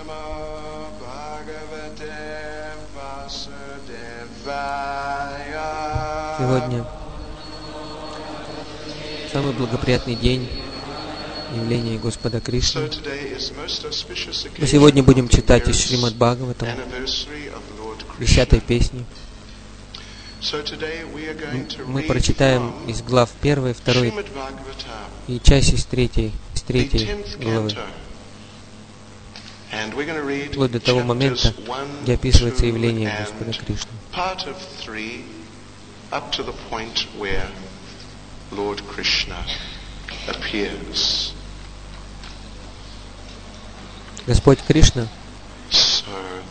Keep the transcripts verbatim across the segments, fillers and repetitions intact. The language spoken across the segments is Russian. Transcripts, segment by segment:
Сегодня самый благоприятный день явления Господа Кришны. Мы сегодня будем читать из Шримад Бхагаватам, десятой песни. Мы прочитаем из глав первой, второй и часть из третьей, из третьей главы, вплоть до того момента, где описывается явление Господа Кришны. Up to the point where Lord Krishna appears. Господь Кришна So,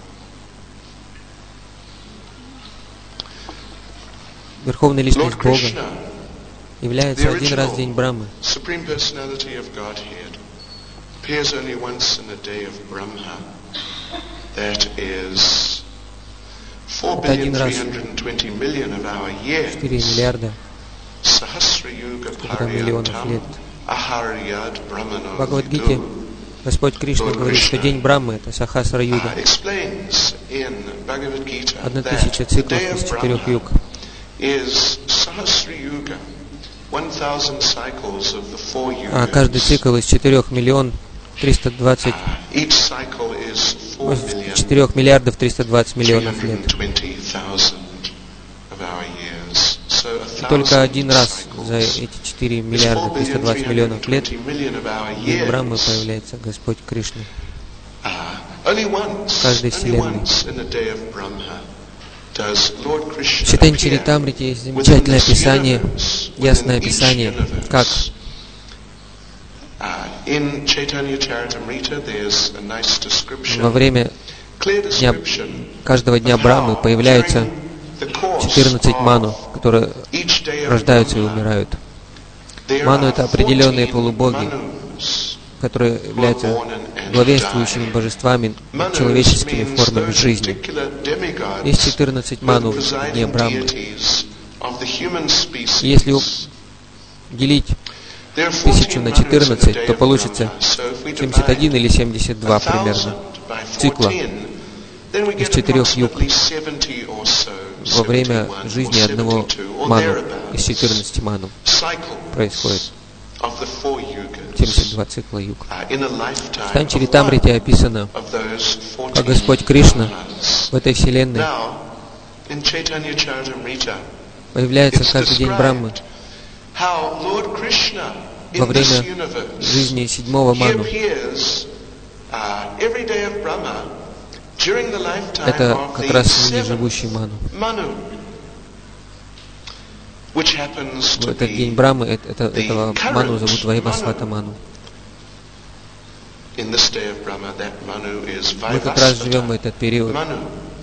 Верховная Личность Lord Бога, Krishna, является the один раз в original день Брамы. Supreme Personality of Godhead, appears only once in a day of Brahma. That is four billion three hundred twenty million of our years. четыре миллиарда Sahasrayuga миллионов лет. Aharyad Brahmano В Бхагавад-гите Господь Кришна Lord говорит, что Krishna, день Брамы — это Сахасра-юга, uh, explains in Bhagavad Gita одна that тысяча the циклов day из of четырех Brahma юг. is Sahasrayuga, one thousand cycles of the four А каждый yugas. цикл из четырех миллион триста двадцать Uh, each cycle is four billion четырех миллиардов триста двадцать three миллионов hundred лет. twenty thousand of our years. So a И только thousand один раз cycles за эти четыре is миллиарда four триста billion двадцать three миллионов hundred лет twenty million of our в день Брамы years. появляется Господь Кришна. Uh, only once, каждой only вселенной. once in the day of Brahma does Lord Krishna В Чайтанья appear Чаритамрите есть within замечательное this описание, universe, ясное within each описание, universe. как Uh, in Chaitanya Charitamrita there's a nice description, во время clear дня, description каждого дня of Брамы how появляются during the course четырнадцать ману, of которые each day of рождаются и Brahma, умирают. there Ману — are это определенные fourteen полубоги, manus которые who are являются born and- and главенствующими die. божествами, Manus человеческими means формами those жизни. particular demigods Есть четырнадцать who are ману the в дне presiding Брамы. deities of the human species. И если делить There are тысячу fourteen на manus in the четырнадцать, day то of получится Brahma. So if we семьдесят один divide или семьдесят два a примерно thousand by цикла fourteen, then we из get четырех юг approximately seventy or so, во время seventy-one жизни or одного seventy-two or ману thereabouts, из четырнадцати ману cycles происходит. of the four yugas. семьдесят два цикла юг. Uh, in a lifetime В of Танчаритамрите описано, one of those fourteen как Господь Кришна manas. в этой вселенной Now, in Chaitanya Charitamrita, появляется it's каждый день Брамы described how Lord Krishna во in this время universe, жизни седьмого he ману. appears uh, every day of Brahma during the lifetime Это of как the раз ныне seventh живущий ману. Manu, which happens В to этот день be Брамы это, это- этого ману зовут Вайвасвата ману. in this day of Brahma. That Manu is Мы как раз живем в Vaivasvata этот период. Manu.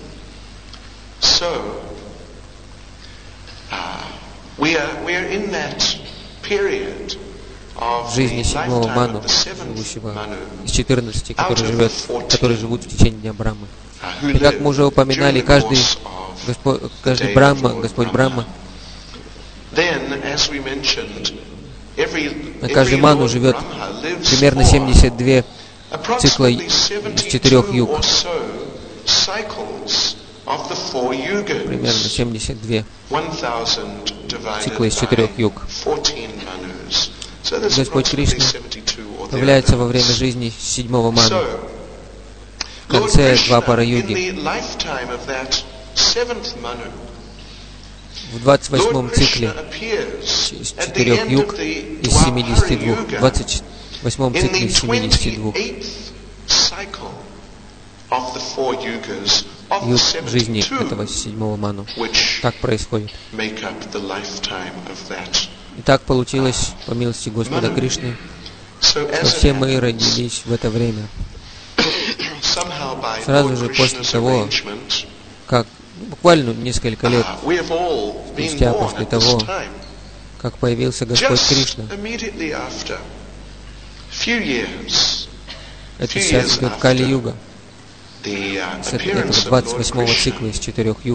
So, uh, we are we are in that period of В жизни the седьмого lifetime ману, of the seventh живущего Manu, из четырнадцати, out который of the живет, fourteen, которые живут в течение дня Брамы. uh, who И как live мы уже упоминали, during the каждый, course of Господь, the каждый day of Брахма, Lord Господь Brahma. Брахма, Then, as we mentioned, every, на каждый every ману Lord живет Brahma lives примерно for семьдесят два цикла approximately из четырех seventy-two юг. or so cycles of the four yugas. Примерно семьдесят два one thousand divided цикла из четырех by юг. fourteen manus. So there's Господь approximately Кришна seventy-two or появляется во время thereabouts. жизни седьмого ману. So, В Lord конце Krishna, два пара in юги, the lifetime of that seventh manu, в двадцать восьмом Lord цикле Krishna appears из at the четырех end юг of the из семидесяти двух, в Dwapara двадцать восьмом in цикле the из семидесяти двух twenty-eighth cycle of the four yugas of the юг жизни seventy-two, этого седьмого ману. which Так происходит. make up the lifetime of that. И так получилось, по милости Господа Кришны, So что as все it мы happened, родились в это время. somehow by Сразу Lord же после Krishna's того, arrangement, как буквально несколько лет uh, we have all been спустя born после at того, this time. как появился Господь Just Кришна. immediately after, few years, Это few сейчас years идет after Кали-юга, the uh, с appearance этого of двадцать Lord восьмого Krishna. цикла из четырех юг.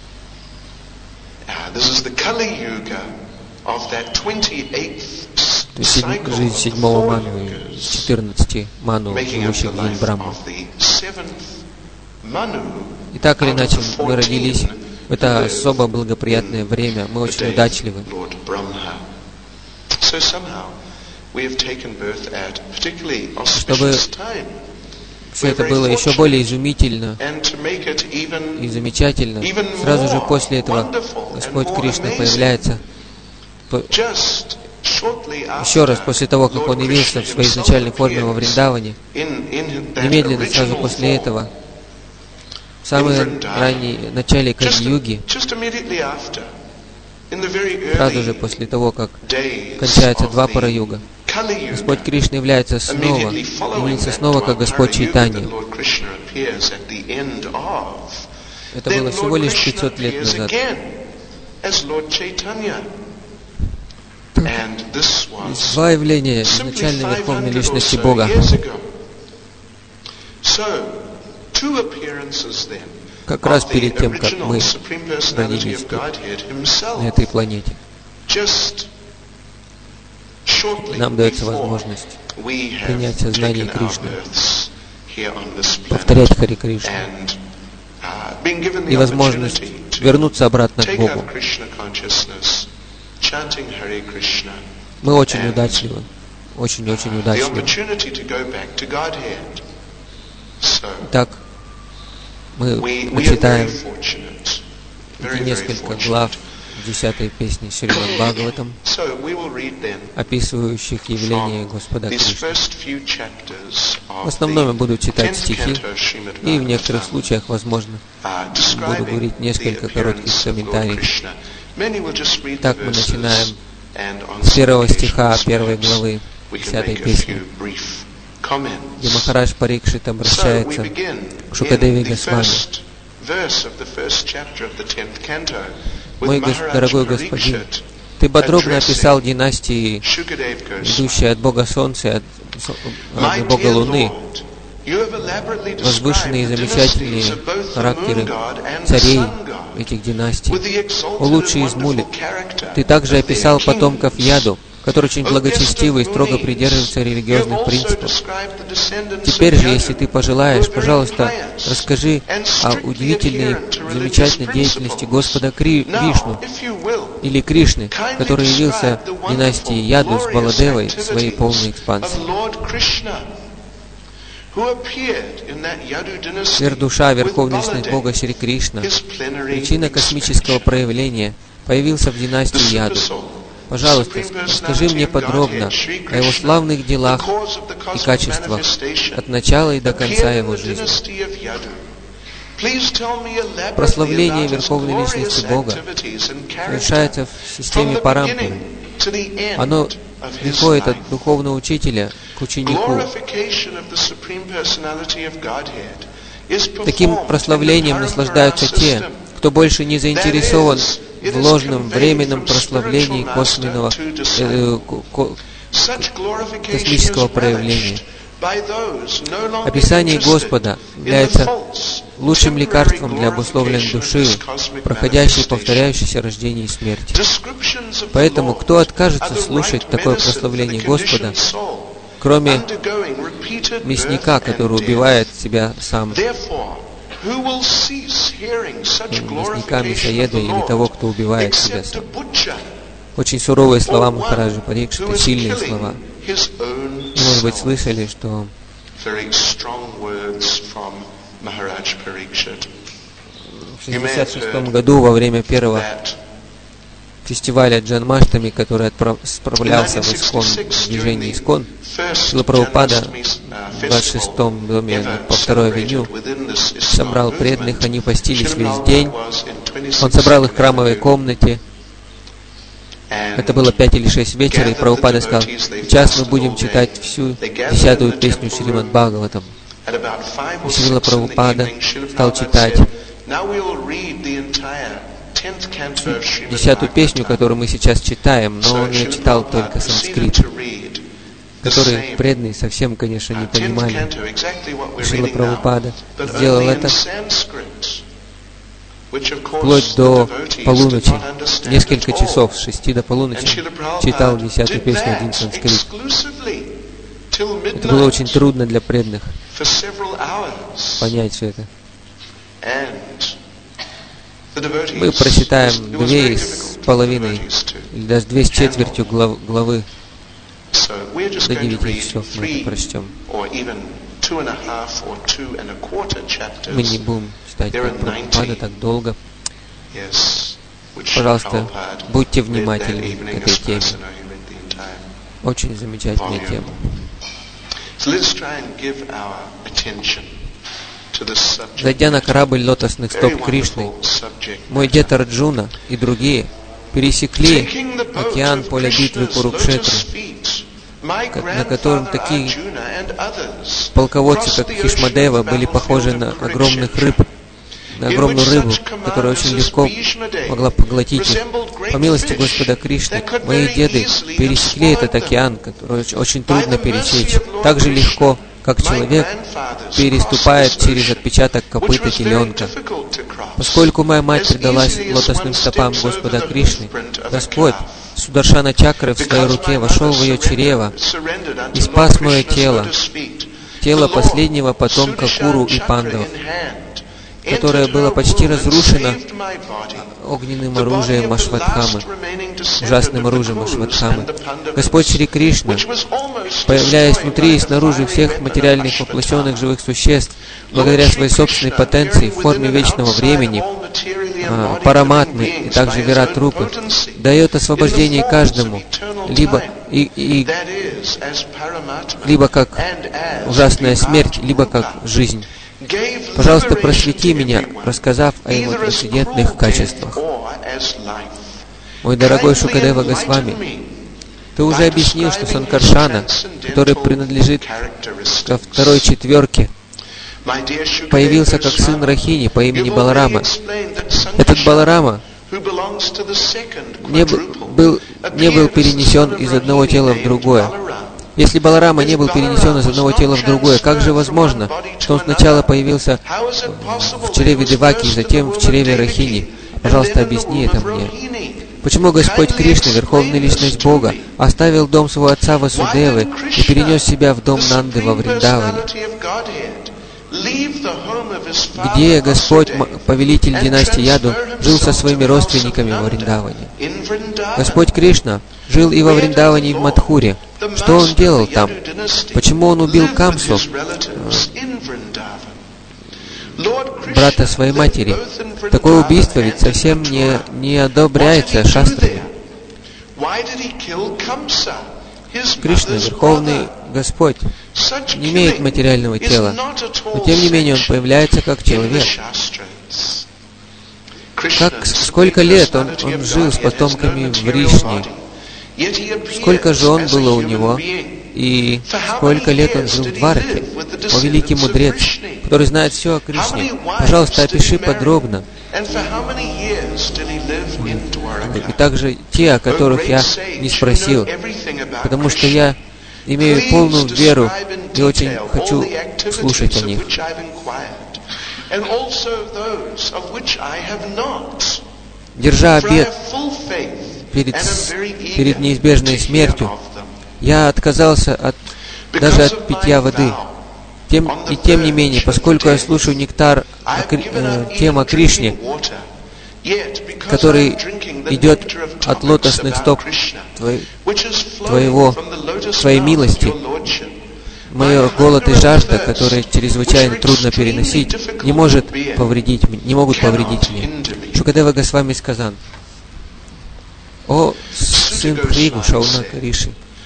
Uh, this is the Kali Yuga of that twenty-eighth То есть жизнь седьмого ману, четырнадцати ману, живущих в день Брахмы. И так или иначе, мы родились в это особо благоприятное время, мы очень удачливы. Чтобы все это было еще более изумительно и замечательно, сразу же после этого Господь Кришна появляется, еще раз после того, как Он явился в своей изначальной форме во Вриндаване, немедленно, сразу после этого, в самом раннем начале Кали-юги, сразу же после того, как кончается Двапара-юга, Господь Кришна является снова, является снова как Господь Чайтанья. Это было всего лишь пятьсот лет назад. Два явления изначальной Верховной Личности Бога. Как раз перед тем, как мы родились тут, на этой планете, нам дается возможность принять сознание Кришны, повторять Хари Кришну, и возможность вернуться обратно к Богу. Мы очень удачливы, очень-очень удачливы. Так, мы, мы читаем эти несколько глав десятой песни Шримад Бхагаватам, описывающих явление Господа Кришны. В основном я буду читать стихи, и в некоторых случаях, возможно, буду говорить несколько коротких комментариев. Так мы начинаем с первого стиха первой главы десятой песни, где Махарадж Парикшит обращается к Шукадеви Госвами. «Мой дорогой господин, ты подробно описал династии, идущие от Бога Солнца и от, от Бога Луны, возвышенные и замечательные характеры царей этих династий. О лучший из мули, ты также описал потомков Яду, которые очень благочестивы и строго придерживаются религиозных принципов. Теперь же, если ты пожелаешь, пожалуйста, расскажи о удивительной, замечательной деятельности Господа Кри Вишну, или Кришны, который явился в династии Яду с Баладевой в своей полной экспансии. Сверхдуша, Верховная Личность Бога Шри Кришна, причина космического проявления, появился в династии Яду. Пожалуйста, скажи мне подробно о его славных делах и качествах от начала и до конца его жизни. Прославление Верховной Личности Бога совершается в системе Парампары. Оно приходит от духовного учителя к ученику. Таким прославлением наслаждаются те, кто больше не заинтересован в ложном временном прославлении косвенного, э, ко, космического проявления. Описание Господа является лучшим лекарством для обусловленной души, проходящей и повторяющейся рождение и смерть. Поэтому, кто откажется слушать такое прославление Господа, кроме мясника, который убивает себя сам, мясника, мясоеда или того, кто убивает себя сам? Очень суровые слова Махараджа Парикшита, сильные слова. И, может быть, слышали, что в шестьдесят шестом году, во время первого фестиваля Джанмаштами, который отправлялся в Искон, в движение Искон, Шрила Прабхупада в двадцать шестом доме по второй авеню собрал преданных, они постились весь день. Он собрал их в храмовой комнате. Это было пять или шесть вечера, и Прабхупада сказал: сейчас мы будем читать всю десятую песню Шримад Бхагаватам. И Шрила Прабхупада стал читать десятую песню, которую мы сейчас читаем, но он ее читал только санскрит, который преданные совсем, конечно, не понимали. Шрила Прабхупада сделал это вплоть до полуночи, несколько часов, с шести до полуночи, читал десятую песню, один санскрит. Это было очень трудно для преданных понять все это. Мы прочитаем две с половиной, или даже две с четвертью глав, главы. До девяти часов мы это прочтем. Мы не будем читать Прабхупада так долго. Пожалуйста, будьте внимательны к этой теме. Очень замечательная тема. Зайдя на корабль лотосных стоп Кришны, мой дед Арджуна и другие пересекли океан поля битвы Курукшетры, на котором такие полководцы, как Бхишмадева, были похожи на огромных рыб, на огромную рыбу, которая очень легко могла поглотить их. По милости Господа Кришны, мои деды пересекли этот океан, который очень трудно пересечь, так же легко, как человек переступает через отпечаток копыта теленка. Поскольку моя мать предалась лотосным стопам Господа Кришны, Господь Сударшана Чакры в своей руке вошел в ее чрево и спас мое тело, тело последнего потомка Куру и Пандавов, которое было почти разрушено огненным оружием Ашватхамы, ужасным оружием Ашватхамы. Господь Шри Кришна, появляясь внутри и снаружи всех материальных воплощенных живых существ, благодаря своей собственной потенции в форме вечного времени, а, параматмы и также виратрупы, дает освобождение каждому, либо, и, и, либо как ужасная смерть, либо как жизнь. Пожалуйста, просвети меня, рассказав о его трансцендентных качествах. Мой дорогой Шукадева Госвами, ты уже объяснил, что Санкаршана, который принадлежит ко второй четверке, появился как сын Рахини по имени Баларама. Этот Баларама не был, не был перенесен из одного тела в другое. Если Баларама не был перенесен из одного тела в другое, как же возможно, что он сначала появился в чреве Деваки, затем в чреве Рахини? Пожалуйста, объясни это мне. Почему Господь Кришна, Верховная Личность Бога, оставил дом своего отца Васудевы и перенес себя в дом Нанды во Вриндаване? Где Господь, повелитель династии Яду, жил со своими родственниками во Вриндаване? Господь Кришна жил и во Вриндаване, и в Мадхуре. Что он делал там? Почему он убил Камсу, брата своей матери? Такое убийство ведь совсем не, не одобряется шастрами. Кришна, Верховный Господь, не имеет материального тела, но тем не менее он появляется как человек. Как, сколько лет он, он жил с потомками Вришни? Сколько жен было у него? И сколько лет он жил в Двараке? О, великий мудрец, который знает все о Кришне, пожалуйста, опиши подробно. И также те, о которых я не спросил, потому что я имею полную веру и очень хочу слушать о них. Держа обет перед, перед неизбежной смертью, я отказался от, даже от питья воды. Тем, и тем не менее, поскольку я слушаю нектар о, э, тем о Кришне, который идет от лотосных стоп твоей, твоего, твоей милости, мой голод и жажда, которые чрезвычайно трудно переносить, не может повредить, не могут повредить мне. Шукадева Госвами сказал: «О, сын Бхригу, Шаунака Риши,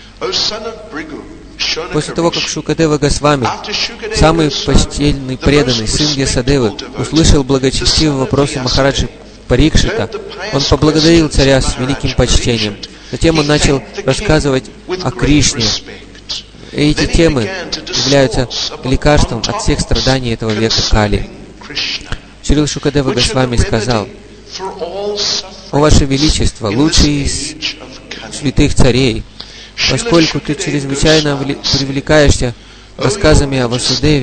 после того, как Шукадева Госвами, самый почтенный, преданный сын Ясадевы, услышал благочестивые вопросы Махараджи Парикшита, он поблагодарил царя с великим почтением. Затем он начал рассказывать о Кришне. И эти темы являются лекарством от всех страданий этого века Кали. Шрила Шукадева Госвами сказал: «О Ваше Величество, лучший из святых царей, поскольку ты чрезвычайно привлекаешься рассказами о Васудеве,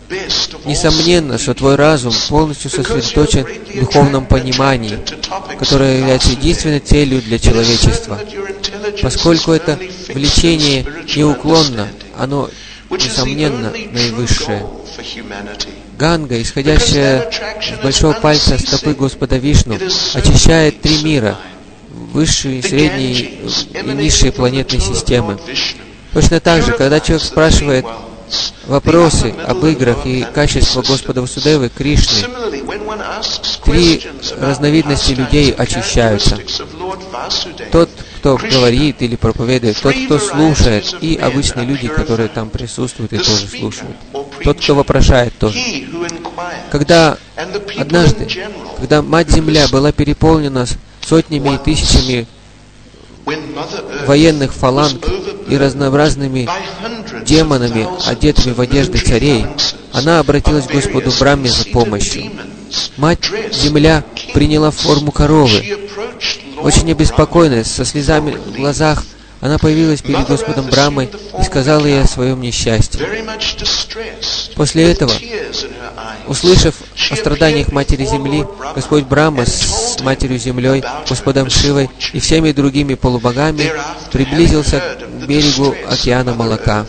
Несомненно, что твой разум полностью сосредоточен в духовном понимании, которое является единственной целью для человечества. Поскольку это влечение неуклонно, оно, несомненно, наивысшее. Ганга, исходящая с большого пальца стопы Господа Вишну, очищает три мира, высшие, средние и низшие планетные системы. Точно так же, когда человек спрашивает вопросы об играх и качестве Господа Васудевы, Кришны, три разновидности людей очищаются. Тот, кто говорит или проповедует, тот, кто слушает, и обычные люди, которые там присутствуют и тоже слушают. Тот, кто вопрошает, тоже. Когда однажды, когда Мать-Земля была переполнена сотнями и тысячами военных фаланг и разнообразными демонами, одетыми в одежды царей, она обратилась к Господу Брахме за помощью. Мать-Земля приняла форму коровы. Очень обеспокоенная, со слезами в глазах, она появилась перед Господом Брахмой и сказала ей о своем несчастье. После этого, услышав о страданиях Матери Земли, Господь Брахма с Матерью Землей, Господом Шивой и всеми другими полубогами приблизился к берегу океана молока.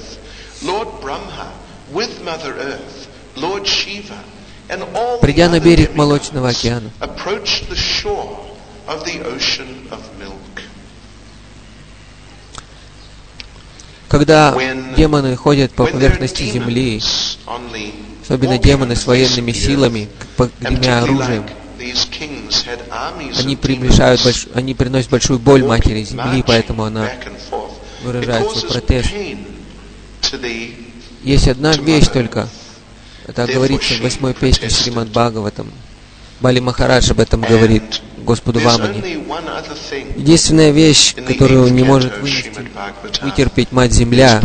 Придя на берег молочного океана, когда демоны ходят по поверхности земли, особенно демоны с военными силами, гремя оружием, они приближают, больш... они приносят большую боль Матери Земли, поэтому она выражает свой протест. Есть одна вещь только, это говорится в восьмой песне Шримад Бхагаватам. Бали Махарадж об этом говорит Господу Вамане. Единственная вещь, которую не может вынести, вытерпеть Мать-Земля,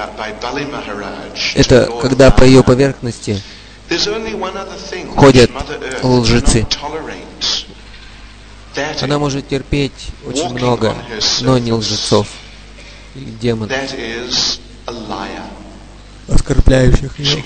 это когда по ее поверхности ходят лжецы. Она может терпеть очень много, но не лжецов или демонов, оскорбляющих ее.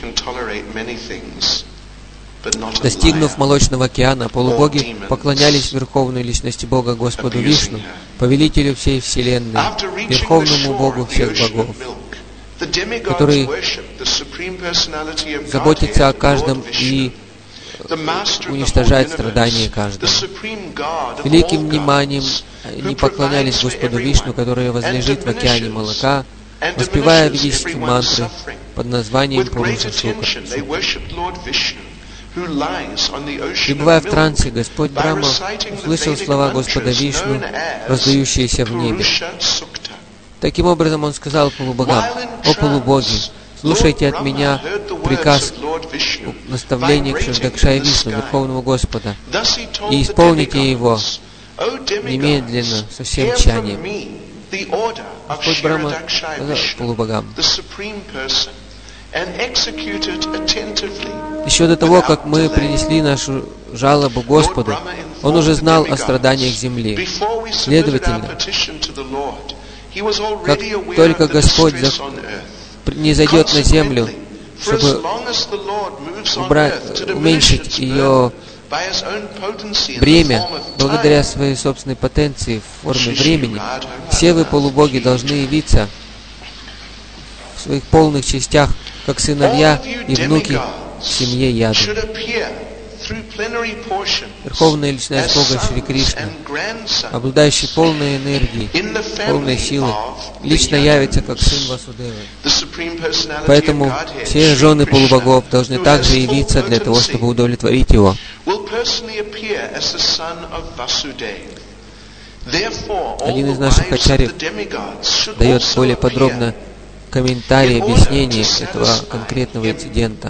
Достигнув молочного океана, полубоги поклонялись Верховной Личности Бога Господу Вишну, Повелителю всей Вселенной, Верховному Богу всех богов, который заботится о каждом и уничтожает страдания каждого. Великим вниманием они поклонялись Господу Вишну, который возлежит в океане молока, воспевая ведические мантры под названием Пуруша Шукра. Пребывая в трансе, Господь Брахма услышал слова Господа Вишну, раздающиеся в небе. Таким образом, он сказал полубогам: «О полубоги, слушайте от меня приказ наставления к Шривдакшае Вишну, Верховному Господа, и исполните его немедленно, со всем тщанием». Господь Брахма сказал полубогам: еще до того, как мы принесли нашу жалобу Господу, Он уже знал о страданиях земли. Следовательно, как только Господь не зайдет на землю, чтобы убрать, уменьшить ее бремя, благодаря своей собственной потенции в форме времени, все вы, полубоги, должны явиться в своих полных частях, как сыновья и внуки в семье Яду. Верховная Личность Бога Шри Кришна, обладающий полной энергией, полной силой, лично явится как сын Васудевы. Поэтому все жены полубогов должны также явиться для того, чтобы удовлетворить его. Один из наших ачарьев дает более подробно комментарий, объяснение этого конкретного инцидента.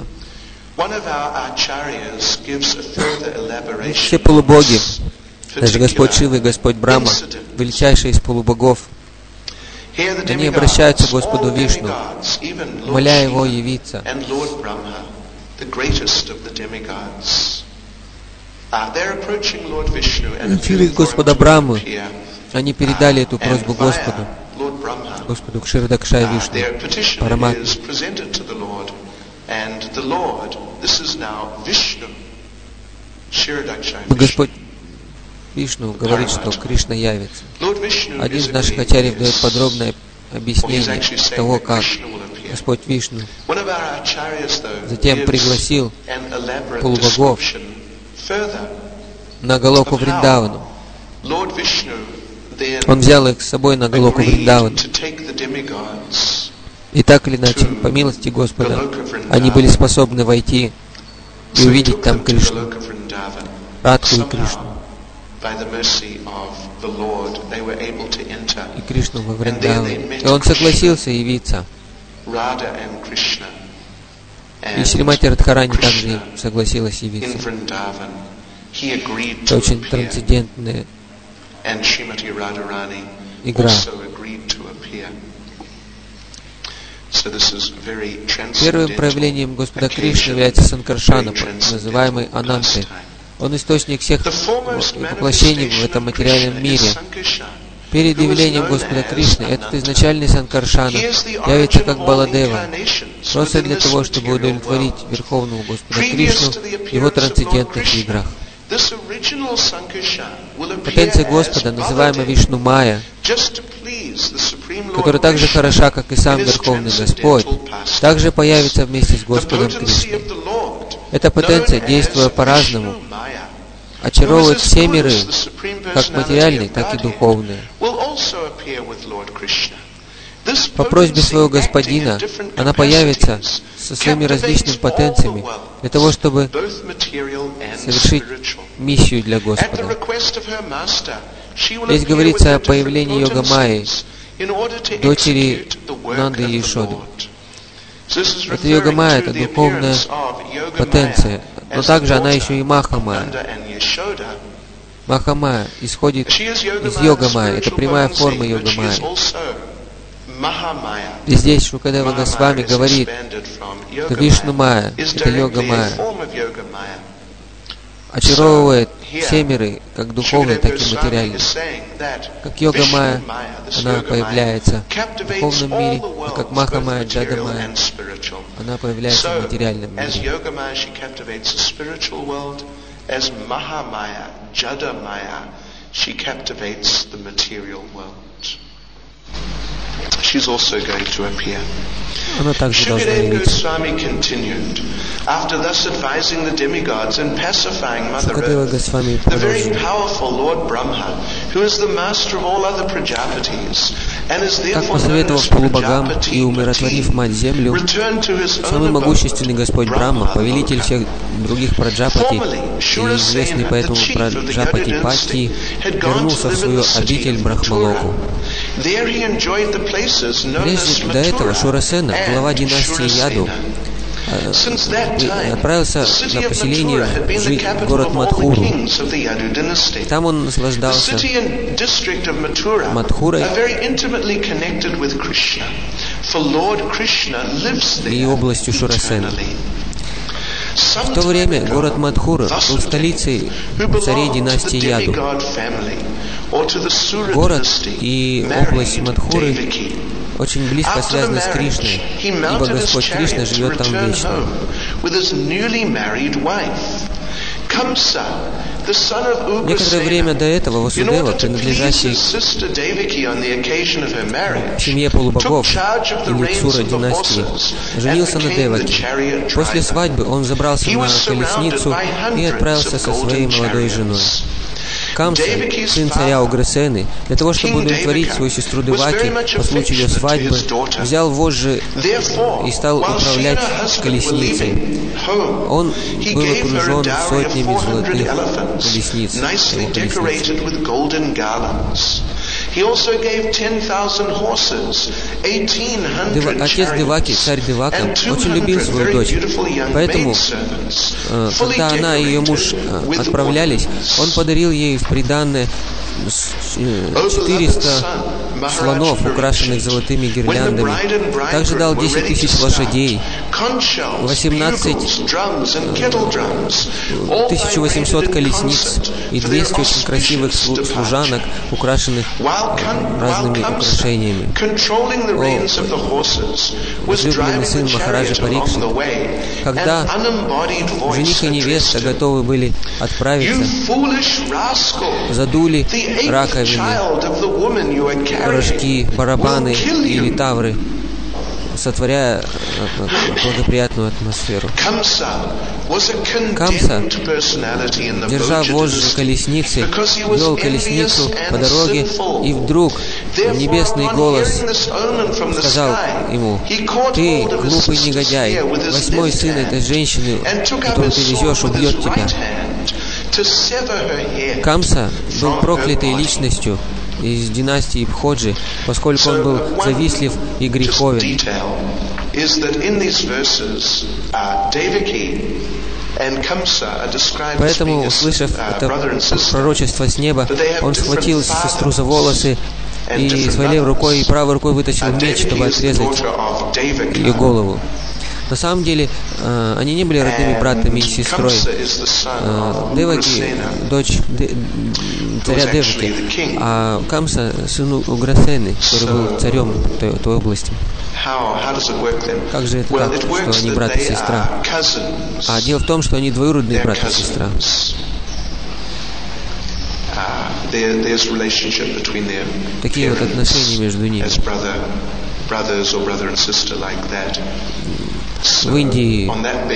Все полубоги, даже Господь Шива и Господь Брахма, величайшие из полубогов, они обращаются к Господу Вишну, моля Его явиться. Через Господа Брахму они передали эту просьбу Господу, Господу Кширдакшае Вишну, Параматме. Господь Вишну говорит, что Кришна явится. Один из наших ачарьев дает подробное объяснение того, как Господь Вишну затем пригласил полубогов на Галоку Вриндавану. Он взял их с собой на Галоку Вриндавану. И так или иначе, по милости Господа, они были способны войти и увидеть там Кришну, Радху и Кришну. И Кришну во Вриндаване. И он согласился явиться. И Шримати Радхарани также согласилась явиться. Это очень трансцендентная игра. Первым проявлением Господа Кришны является Санкаршана, называемый Анантой. Он источник всех воплощений в этом материальном мире. Перед явлением Господа Кришны этот изначальный Санкаршана явится как Баладева, просто для того, чтобы удовлетворить Верховного Господа Кришну в его трансцендентных играх. Потенция Господа, называемая Вишну Майя, которая так же хороша, как и сам Верховный Господь, также появится вместе с Господом Кришной. Эта потенция, действуя по-разному, очаровывает все миры, как материальные, так и духовные. По просьбе своего Господина она появится со своими различными потенциями для того, чтобы совершить миссию для Господа. Здесь говорится о появлении Йога Майи, дочери Нанды и Ешоды. Это Йога Майя, это духовная потенция, но также она еще и Маха Майя. Маха Майя исходит из Йога Майя, это прямая форма Йога Майи. И здесь Шукадева Госвами говорит, что Вишну Майя, это Йога Майя, очаровывает все миры, как духовные, так и материальные. Как Йога Майя, она появляется в духовном мире, а как Маха Майя, Джада Майя, она появляется в материальном мире. She's also going to appear. Она также должна явиться. After thus advising the demigods and pacifying Mother Шукадева Earth, Госвами the very продолжил. powerful Lord Brahma, who is the master of all other Prajapatis, and is Так, therefore known посоветовав as полубогам и Prajapati умиротворив Pati, Мать-Землю, returned to his самый own могущественный abode, Господь Брахма, повелитель всех других Праджапати, Formerly, и известный поэтому Праджапати Пати, вернулся в свою обитель Брахмалоку. There he enjoyed the places known as Прежде до этого Mathura Шурасена, глава and династии Яду, Shurasena. Since that time, отправился the city на of поселение Mathura had been жить the в capital город of all the Мадхуру. kings of the Yadu dynasty. Там он The наслаждался city and district of Mathura Мадхурой are very intimately connected with Krishna, for Lord Krishna lives и there областью Шурасена. eternally. В то время город Мадхура был столицей царей династии Яду. Город и область Мадхуры очень близко связаны с Кришной, ибо Господь Кришна живет там вечно. Некоторое время до этого Васудева, принадлежащий к семье полубогов или Цура династии, женился на Деваке. После свадьбы он забрался на колесницу и отправился со своей молодой женой. Камса, сын царя Уграсены, для того, чтобы удовлетворить свою сестру Деваки по случаю ее свадьбы, взял вожжи и стал управлять колесницей. Он был окружен сотнями золотых колесниц, его колесниц. Дева, отец Деваки, царь Девака, очень любил свою дочь. Поэтому, э, когда она и ее муж э, отправлялись, он подарил ей в приданное четыреста слонов, украшенных золотыми гирляндами. Также дал десять тысяч лошадей восемнадцать, тысяча восемьсот колесниц и двести очень красивых служанок, украшенных разными украшениями. О, возлюбленный сын Махараджа Парикшит, когда жених и невеста готовы были отправиться, задули раковины, рожки, барабаны и литавры, сотворяя благоприятную атмосферу. Камса, держа вожжи колесницы, вел колесницу по дороге, и вдруг небесный голос сказал ему: «Ты, глупый негодяй, восьмой сын этой женщины, которую ты везешь, убьет тебя». Камса был проклятой личностью из династии Бходжи, поскольку он был завистлив и греховен. Поэтому, услышав это пророчество с неба, он схватил сестру за волосы и своей левой рукой и правой рукой вытащил меч, чтобы отрезать ее голову. На самом деле, э, они не были родными братами и сестрой. Э, Деваки, дочь Де, царя Деваки, а Камса — сын Уграсены, который был царем той, той области. Как же это так, что они брат и сестра? А дело в том, что они двоюродные брат и сестра. Такие вот отношения между ними. В Индии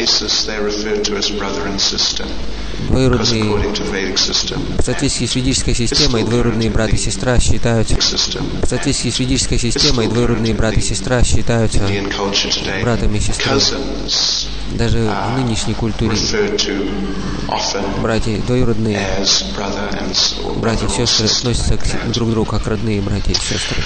двоюродные, в соответствии с ведической системой, двоюродные брат и сестра считаются, в соответствии с ведической системой, двоюродные брат и сестра считаются братом и сестрой. Даже в нынешней культуре братья, двоюродные братья и сестры относятся к друг другу как родные братья и сестры.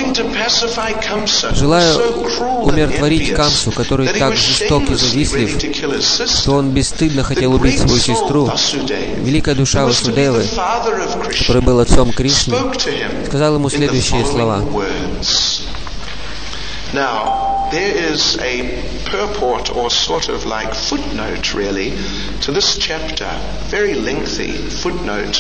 Желая умиротворить Камсу, который так жесток и завистлив, что он бесстыдно хотел убить свою сестру, великая душа Васудевы, который был отцом Кришны, сказал ему следующие слова. Now, there is a purport or sort of like footnote really to this chapter, very lengthy footnote.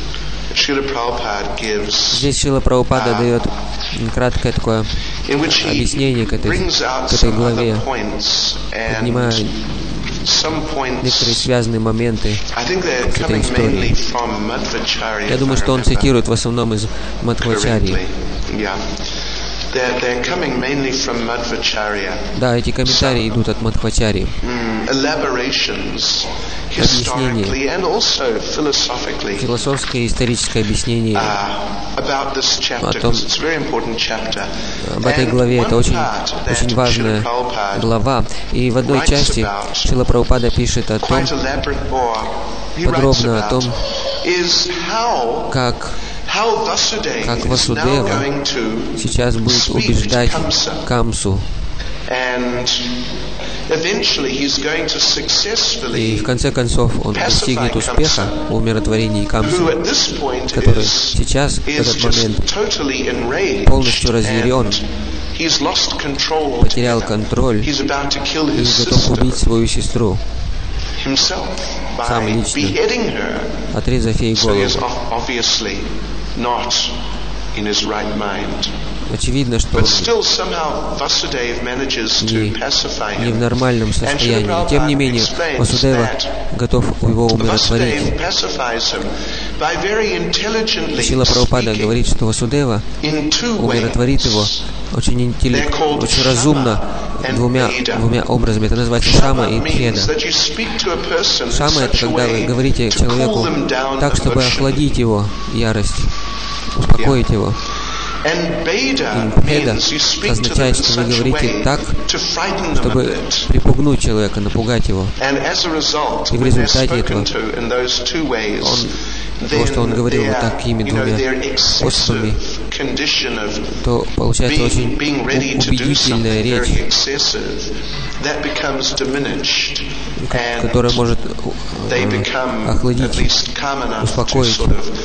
Здесь Шрила Прабхупада дает краткое такое объяснение к этой, к этой главе, поднимая некоторые связанные моменты с этой историей. Я думаю, что он цитирует в основном из Мадхвачарьи. They're, they're coming mainly from Madhvacharya. Да, эти комментарии идут от Мадхвачарьи. Объяснение, философское и историческое объяснение о том, об этой главе. Это очень, очень важная глава. И в одной части Шрила Прабхупада пишет о том, подробно о том, как как Васудева сейчас будет убеждать Камсу. И в конце концов он достигнет успеха в умиротворении Камсы, который сейчас, в этот момент, полностью разъярен, потерял контроль и готов убить свою сестру, сам лично, отрезав ей голову. Очевидно, что он не, не в нормальном состоянии. Тем не менее, Васудева готов его умиротворить. Шрила Прабхупада говорит, что Васудева умиротворит его очень, интеллект, очень разумно двумя, двумя образами. Это называется шама и пхеда. Шама — это когда вы говорите человеку так, чтобы охладить его ярость, успокоить его. И пхеда означает, что вы говорите так, чтобы припугнуть человека, напугать его. И в результате этого, он, того, что он говорил вот такими двумя способами, то получается очень убедительная речь, которая может охладить, успокоить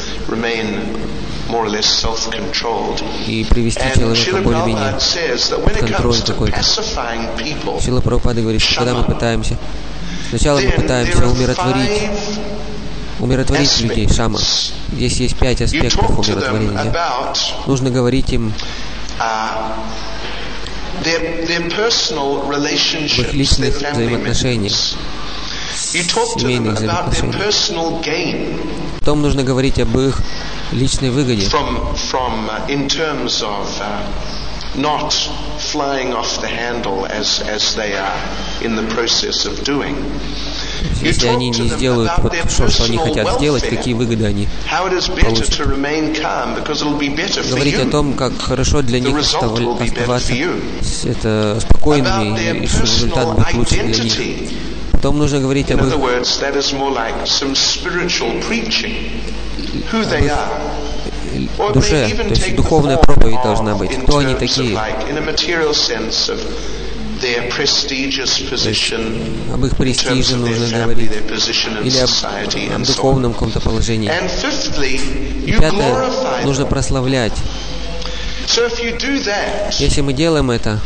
и привести человека более-менее в контроль какой-то. Шрила Прабхупада говорит, что когда мы пытаемся, сначала мы пытаемся умиротворить, умиротворить людей, шама. Здесь есть пять аспектов умиротворения. Нужно говорить им об их личных взаимоотношениях, семейных взаимоотношениях. Потом нужно говорить об их личной выгоде. Not flying off the handle as, as they are in the process of doing. Если они не сделают вот то, что они хотят сделать, какие выгоды они получат. Говорить о том, как хорошо для них оставаться это спокойными, и что результат будет лучше для них. Потом нужно говорить об их, об их душе, то есть духовная проповедь должна быть. Кто они такие? Об их престиже нужно говорить. Или об, об духовном каком-то положении. И пятое, нужно прославлять. Если мы делаем это,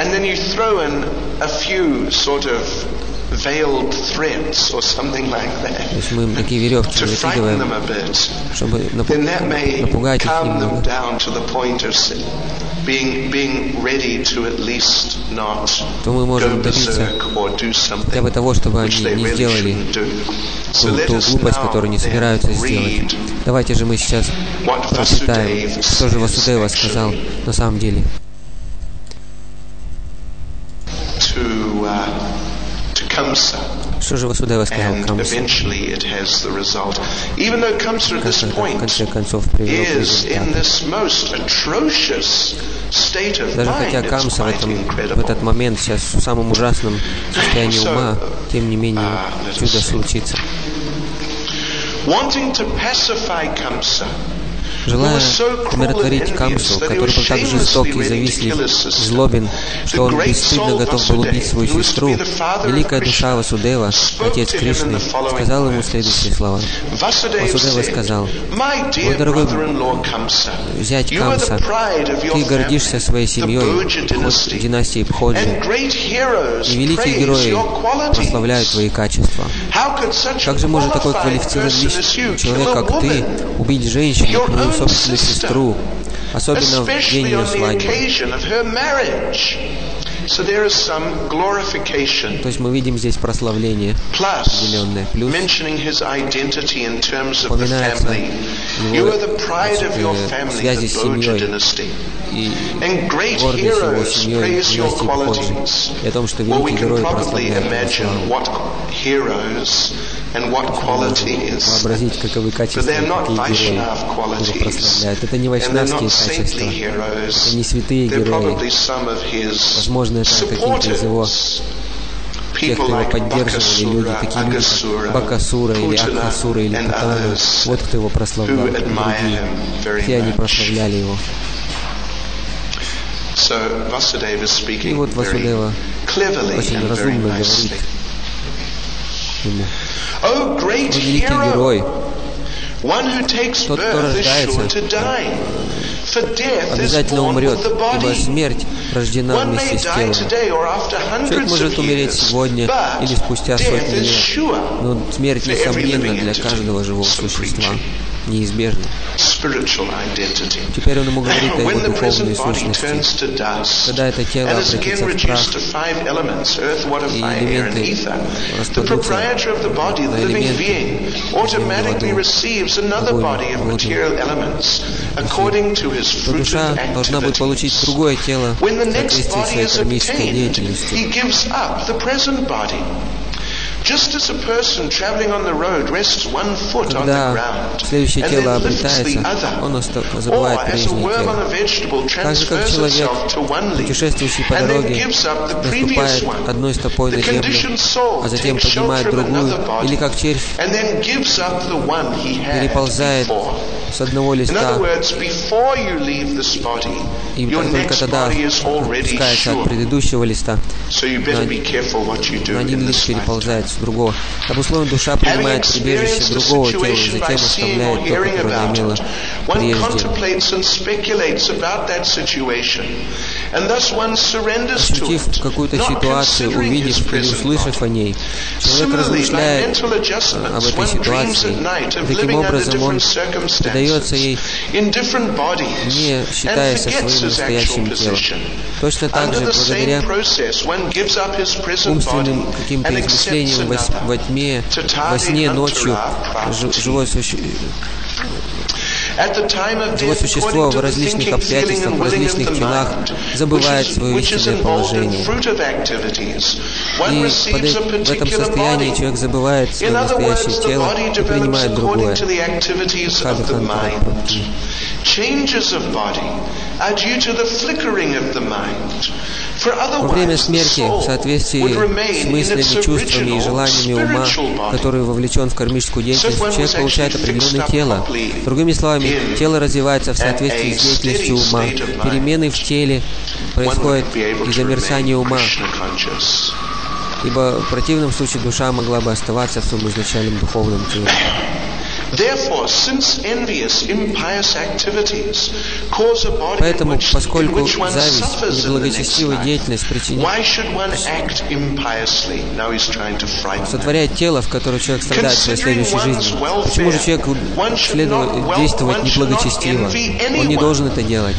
veiled threads or something like that. То есть мы такие веревки вытягиваем, чтобы напугать их немного. То мы можем добиться хотя бы того, чтобы они не сделали ту, ту глупость, которую не собираются сделать. Давайте же мы сейчас прочитаем, что же Васудева сказал на самом деле. Что же Васудева сказал Камса? В конце концов привело к результату. Даже хотя Камса в, этом, в этот момент сейчас в самом ужасном состоянии ума, тем не менее чудо случится. Желая умиротворить Камсу, который был так жесток и завистлив, злобен, что он бесстыдно готов был убить свою сестру, великая душа Васудева, отец Кришны, сказал ему следующие слова. Васудева сказал: «Мой дорогой зять Камса, ты гордишься своей семьей, династией Бходжи, и великие герои прославляют твои качества. Как же может такой квалифицированный человек, как ты, убить женщину, твою собственную сестру, особенно в день ее свадьбы?» То есть мы видим здесь прославление определенное. Плюс упоминается его связи с семьей и гордость его семьей династии Бходжи, и о том, что великие герои прославляют его вообразить, каковы качества, какие герои его прославляют. Это не вайшнавские качества, это не святые герои. Возможно, это какие-то из его, тех, кто его поддерживали, люди, такие люди, как Бакасура или Акхасура или Путану. Вот кто его прославлял, другие. Все они прославляли его. И вот Васудева очень разумно говорит ему: «О, великий герой, тот, кто рождается, обязательно умрет, ибо смерть рождена вместе с телом. Человек может умереть сегодня или спустя сотни лет, но смерть несомненна для каждого живого существа, неизбежна». Теперь он ему говорит о его духовной сущности. Когда это тело обратится в прах, и элементы распадутся на элементы земного духа, то душа должна будет получить другое тело в соответствии с своей кармической деятельностью. Когда следующее тело обретается, он забывает прежнее тело. Так же, как человек, путешествующий по дороге, наступает одной стопой на землю, а затем поднимает другую, или как червь переползает с одного листа, и только тогда отпускается от предыдущего листа, на, на один лист переползает с другого. Обусловлена душа принимает прибежище другого тела и затем оставляет то, которое она имела прежде. Ощутив какую-то ситуацию, увидев или услышав о ней, человек размышляет об этой ситуации. Таким образом, он предается ей, не считаясь со своим настоящим телом. Точно так же, благодаря умственным каким-то измышлениям во, во тьме, во сне, ночью, живое существо, Живое существо в различных обстоятельствах, в различных телах забывает свое истинное положение. И под, в этом состоянии человек забывает свое настоящее тело и принимает другое. Во время смерти, в соответствии с мыслями, чувствами и желаниями ума, который вовлечен в кармическую деятельность, человек получает определенное тело. Другими словами, тело развивается в соответствии с деятельностью ума. Перемены в теле происходят из-за мерцания ума, ибо в противном случае душа могла бы оставаться в своем изначальном духовном теле. Поэтому, поскольку зависть и неблагочестивая деятельность причиняет, сотворяет тело, в котором человек страдает в своей следующей жизни, почему же человеку следует действовать неблагочестиво? Он не должен это делать.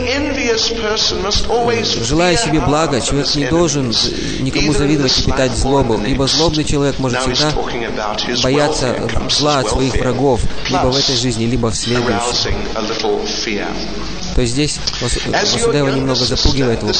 Желая себе блага, человек не должен никому завидовать и питать злобу, ибо злобный человек может всегда бояться зла от своих врагов, либо в этой жизни, либо в следующей. То есть здесь Васудева немного запугивает его,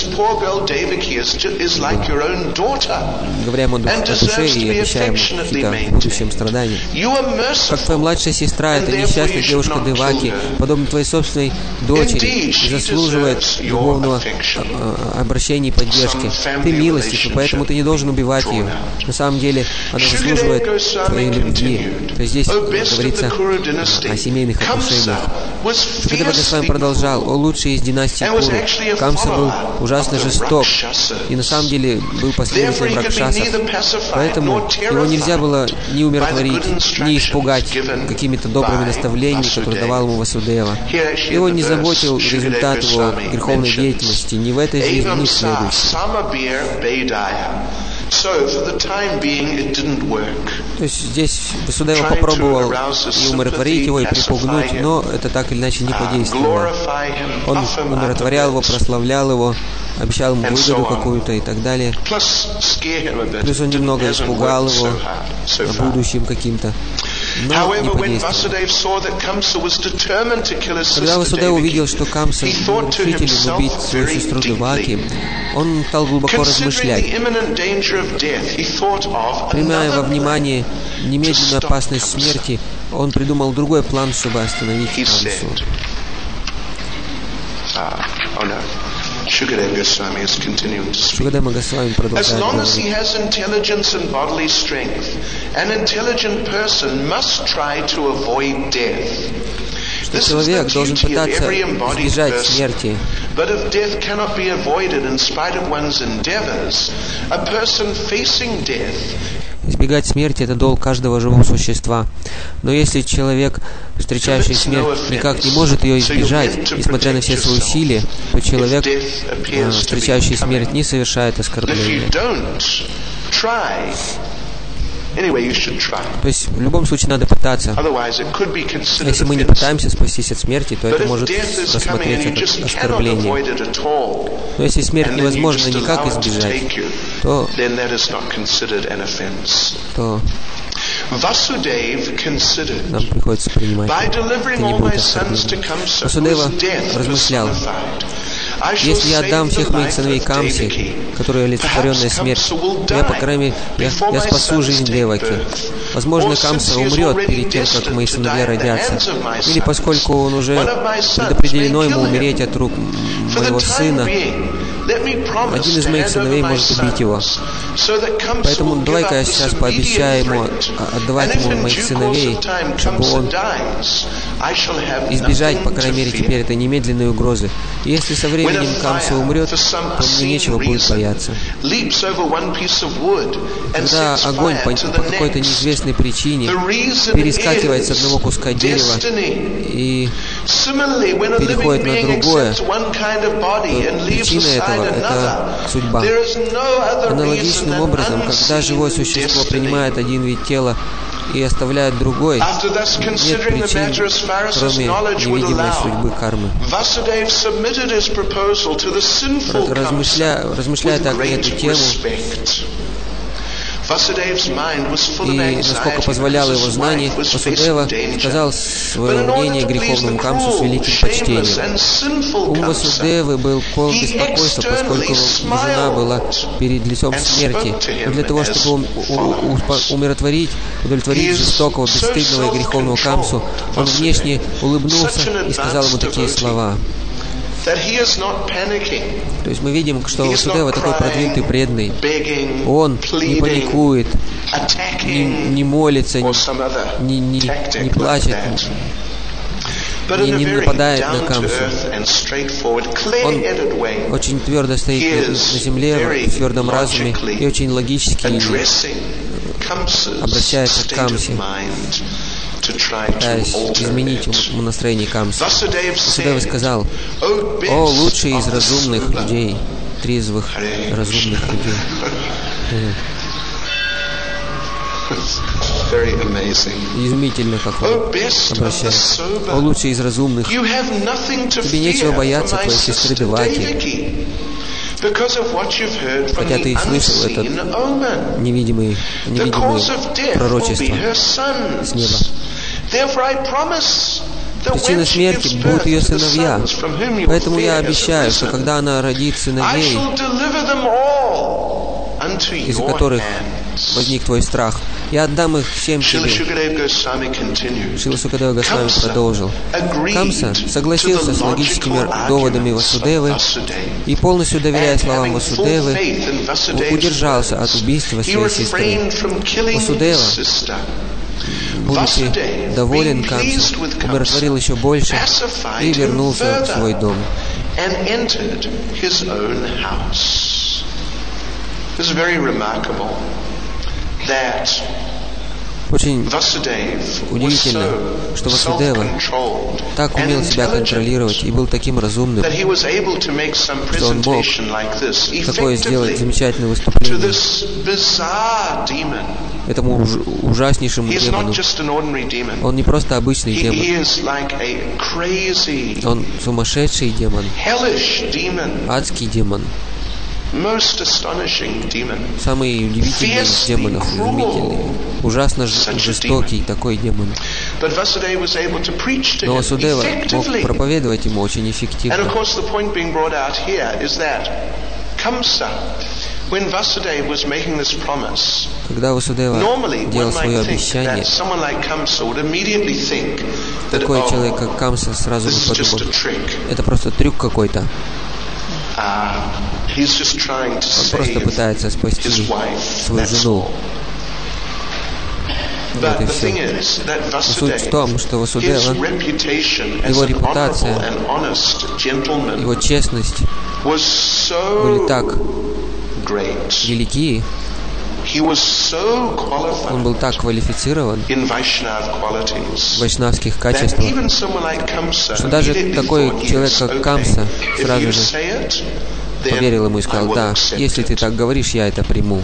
говоря ему о душе и обещая ему какие-то в будущем страдания. Как твоя младшая сестра, эта несчастная девушка Деваки, подобно твоей собственной дочери, заслуживает любовного обращения и поддержки. Ты милостив, и поэтому ты не должен убивать ее. На самом деле, она заслуживает твоей любви. То есть здесь говорится о семейных отношениях. Когда Бхагаван продолжал: «О лучший из династии Куру, Камса был ужасно жесток и на самом деле был последователем Ракшасов, поэтому его нельзя было ни умиротворить, ни испугать какими-то добрыми наставлениями, которые давал ему Васудева. Его не заботил результат его греховной деятельности ни в этой жизни, ни в следующей». То есть здесь Васудева попробовал и умиротворить его, и припугнуть, но это так или иначе не подействовало. Он умиротворял его, прославлял его, обещал ему выгоду какую-то и так далее. Плюс он немного испугал его о будущем каким-то, но не подействовал. Когда Васудева увидел, что Камса решителен убить свою сестру Деваки, он стал глубоко размышлять. Принимая во внимание немедленную опасность смерти, он придумал другой план, чтобы остановить Камсу. Шукадева Госвами продолжает говорить: что человек должен пытаться избежать смерти. Избегать смерти — это долг каждого живого существа. Но если человек, встречающий смерть, никак не может ее избежать, несмотря на все свои усилия, то человек, встречающий смерть, не совершает оскорбления. То есть в любом случае надо пытаться. Если мы не пытаемся спастись от смерти, то это может рассмотреться как оскорбление. Но если смерть невозможно никак избежать, то, то нам приходится принимать это. Это не будет оскорблением. Васудева размышлял: если я отдам всех моих сыновей Камсе, которые олицетворенная смерть, то я, по крайней мере, я, я спасу жизнь Деваки. Возможно, Камса умрет перед тем, как мои сыновья родятся. Или поскольку он уже предопределено ему умереть от рук моего сына, один из моих сыновей может убить его. Поэтому давай-ка я сейчас пообещаю ему отдавать ему моих сыновей, чтобы он избежать, по крайней мере, теперь этой немедленной угрозы. И если со временем Камса умрет, то мне нечего будет бояться. Когда огонь по, по какой-то неизвестной причине перескакивает с одного куска дерева и переходит на другое, то причина этого — это судьба. Аналогичным образом, когда живое существо принимает один вид тела и оставляет другой, нет причин, кроме невидимой судьбы кармы. Размышляя, размышляя так на эту тему, и, насколько позволяло его знание, Васудева сказал свое мнение греховному Камсу с великим почтением. Ум Васудевы был полон беспокойства, поскольку его жена была перед лицом смерти. Но для того, чтобы умиротворить, удовлетворить жестокого, бесстыдного и греховного Камсу, он внешне улыбнулся и сказал ему такие слова. То есть мы видим, что Васудева такой продвинутый, преданный. Он не паникует, не, не молится, не, не, не плачет, не, не нападает на Камсу. Он очень твердо стоит на земле, в твердом разуме и очень логически обращается к Камсе, пытаясь изменить ему настроение Камсы. Васудева сказал: «О, лучший из разумных людей, трезвых, разумных людей». Изумительно, как он обращается. «О, лучший из разумных, тебе нечего бояться твоей сестры Деваки, хотя ты и слышал этот невидимый, невидимое пророчество с неба. Причина смерти будут ее сыновья. Поэтому я обещаю, что когда она родит сыновей, из-за которых возник твой страх, я отдам их всем тебе». Шрила Сукадева Госвами продолжил. Камса согласился с логическими доводами Васудевы и, полностью доверяя словам Васудевы, удержался от убийства своей сестры. Васудева, будучи доволен Камсой, умиротворил еще больше и вернулся в свой дом. Очень удивительно, что Васудева так умел себя контролировать и был таким разумным, что он мог такое сделать замечательное выступление этому уж, ужаснейшему демону. Он не просто обычный демон, он сумасшедший демон, адский демон, самый удивительный из демонов, изумительный, ужасно жестокий такой демон. Но Васудева мог проповедовать ему очень эффективно. Когда Васудева делал свое обещание, такой человек, как Камса, сразу бы подумал: это просто трюк какой-то. Он просто пытается спасти свою жену. Вот и все. Но суть в том, что Васудева, его репутация, его честность были так велики, он был так квалифицирован в вайшнавских качествах, что даже такой человек, как Камса, сразу же поверил ему и сказал: да, если ты так говоришь, я это приму.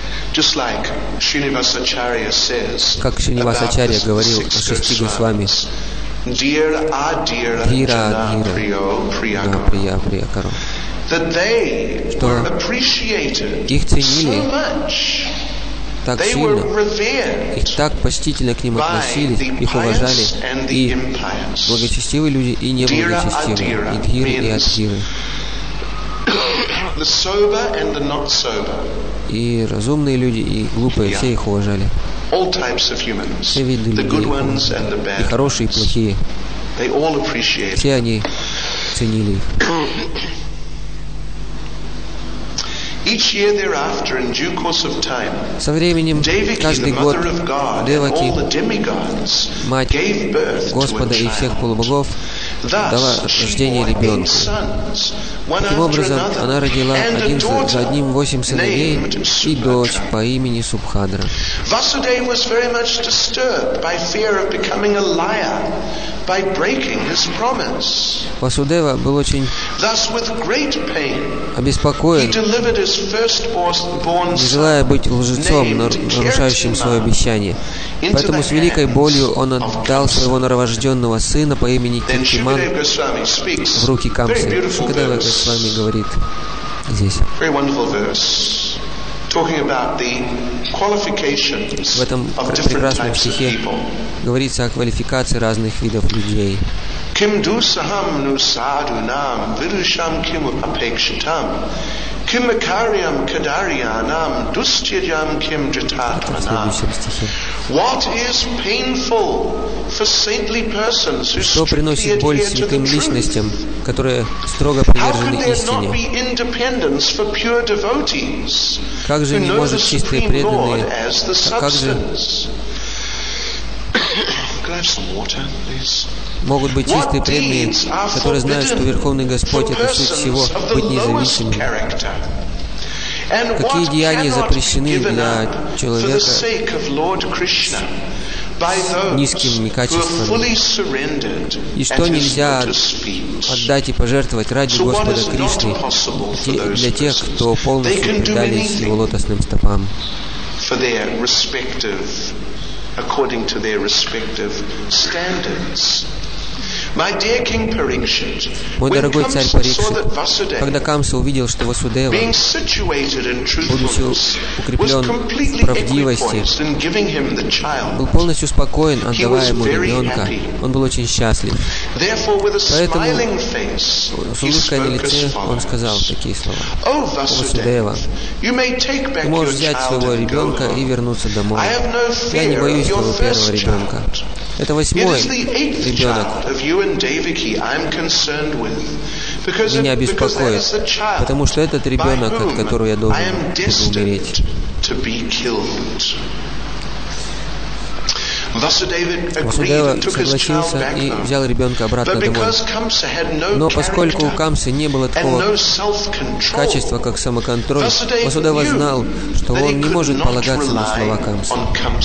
Как Шринивасачарья говорил о шести Госвами: Дхира, Адхира, Прия, Прия, Каро. Что их ценили так сильно, их так почтительно к ним относились, их уважали и благочестивые люди, и неблагочестивые, и Дхиры, и Адхиры, и разумные люди, и глупые, все их уважали. Все виды людей, и хорошие, и плохие, все они ценили их. Со временем, каждый год, Деваки, мать Господа и всех полубогов, дала рождение ребенку. Таким образом, она родила один за одним восемь сыновей и дочь по имени Субхадра. Васудева был очень обеспокоен, не желая быть лжецом, нарушающим свое обещание. Поэтому с великой болью он отдал своего новорожденного сына по имени Кинтиман в руки Камсы. Шукадева Госвами говорит здесь. В этом прекрасном стихе говорится о квалификации разных видов людей. Ким дусахам нусаду нам видушам ким апекшитам ким макариям кадариянам дустирям ким джататманам. What is painful for saintly persons who Что приносит боль святым личностям, которые строго привержены истине? Как же не может чистые преданные, как же могут быть чистые преданные, которые знают, что Верховный Господь — это суть всего, быть независимым? Какие деяния запрещены для человека с низкими качествами? И что нельзя отдать и пожертвовать ради Господа Кришны для тех, кто полностью предались Его лотосным стопам? According to their respective standards. Мой дорогой царь Парикшит, когда Камса увидел, что Васудева, будучи укреплен в правдивости, был полностью спокоен, отдавая ему ребенка, он был очень счастлив. Поэтому с улыбкой на лице он сказал такие слова: «О, Васудева, ты можешь взять своего ребенка и вернуться домой. Я не боюсь твоего первого ребенка. Это восьмой ребенок. Меня беспокоит, потому что этот ребенок, от которого я должен буду умереть». Васудева согласился и взял ребенка обратно домой. Но поскольку у Камсы не было такого качества, как самоконтроль, Васудева знал, что он не может полагаться на слова Камсы.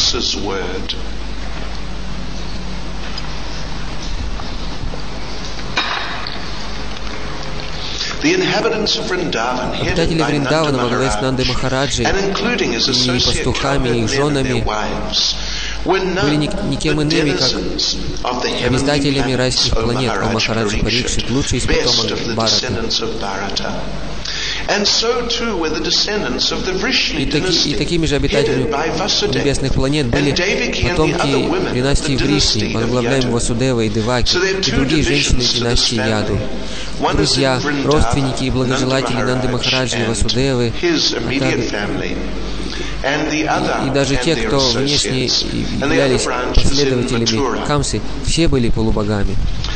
Обитатели Вриндавана во главе с Нандой Махараджей и пастухами, и их женами были никем иными, как обитателями райских планет, а Махараджа Парикшит, лучший из потомок Бхарата. И, таки, и такими же обитателями небесных планет были потомки династии Вришни, возглавляемые Васудевой и Деваки, и другие женщины династии Яду. Друзья, родственники и благожелатели Нанды Махараджи и Васудевы, а также, и, и даже те, кто внешне являлись последователями Камсы, все были полубогами.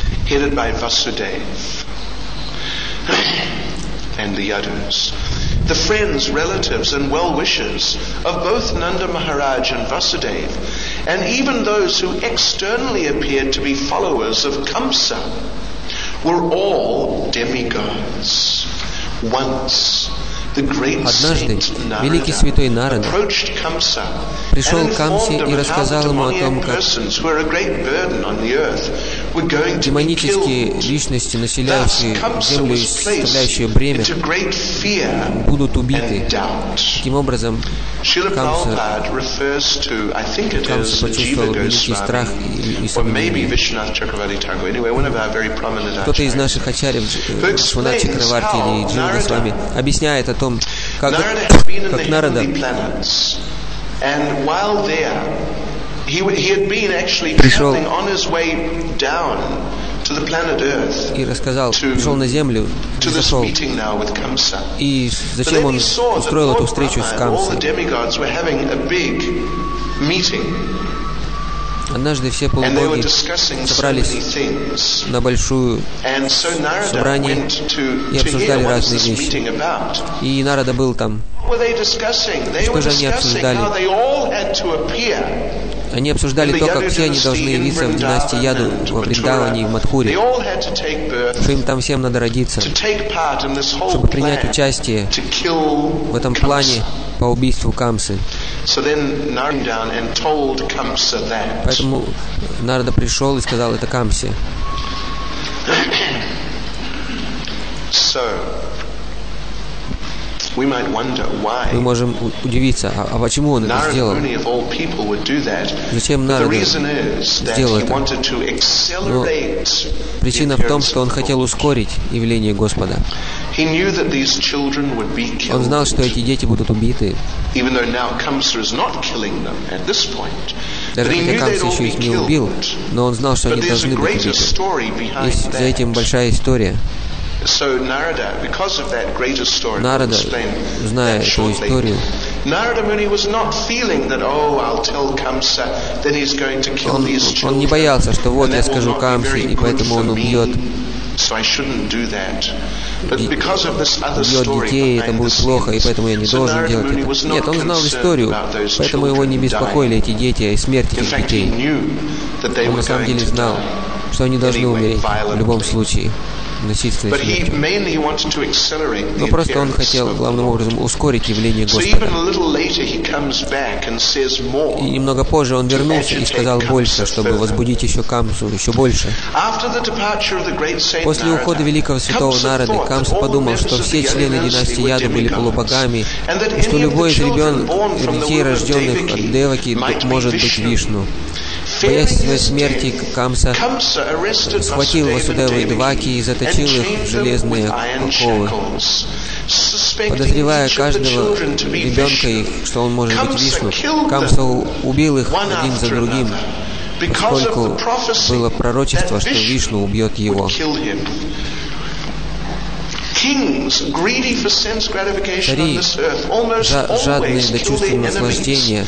And the Yadus. The friends, relatives, and well-wishers of both Nanda Maharaj and Vasudeva, and even those who externally appeared to be followers of Kamsa, were all demigods. Once, Однажды великий святой Нарада пришел к Камсе и рассказал ему о том, как демонические личности, населяющие землю и составляющие бремя, будут убиты. Таким образом, Камса, Камса почувствовал великий страх и, и сомнение. Кто-то из наших ачарьев, Шванат Чакраварти или Джива с вами, объясняет о том, как, как Нарада пришел и рассказал, пришел на землю, зашел, и зачем он устроил эту встречу с Камсой. Однажды все полубоги собрались на большую собрание и обсуждали разные вещи. И Нарада был там. Что же они обсуждали? Они обсуждали то, как все они должны явиться в династии Яду во Вриндаване и в Мадхуре, что им там всем надо родиться, чтобы принять участие в этом плане по убийству Камсы. Поэтому Нарада пришел и сказал это Камсе. Мы можем удивиться, а, а почему он это сделал? Зачем Нарада сделал это? Но причина в том, что он хотел ускорить явление Господа. Он знал, что эти дети будут убиты. Даже хотя Камса еще их не убил, но он знал, что они должны быть убиты. Есть за этим большая история. Нарада, зная эту историю, он, он не боялся, что вот я скажу Камсе, и поэтому он убьет, убьет детей, это будет плохо, и поэтому я не должен делать это. Нет, он знал историю, поэтому его не беспокоили эти дети и смерть этих детей. Он на самом деле знал, что они должны умереть в любом случае. Насильственной смертью. Но просто он хотел главным образом ускорить явление Господа. И немного позже он вернулся и сказал больше, чтобы возбудить еще Камсу, еще больше. После ухода великого святого Нарады, Камса подумал, что все члены династии Яду были полубогами, и что любой из ребенок, детей, рожденных от Деваки, может быть Вишну. Боясь своей смерти, Камса схватил Васудеву и Деваки и заточил их в железные оковы. Подозревая каждого ребенка их, что он может быть Вишну, Камса убил их один за другим, поскольку было пророчество, что Вишну убьет его. Цари, жадные до чувственного наслаждения,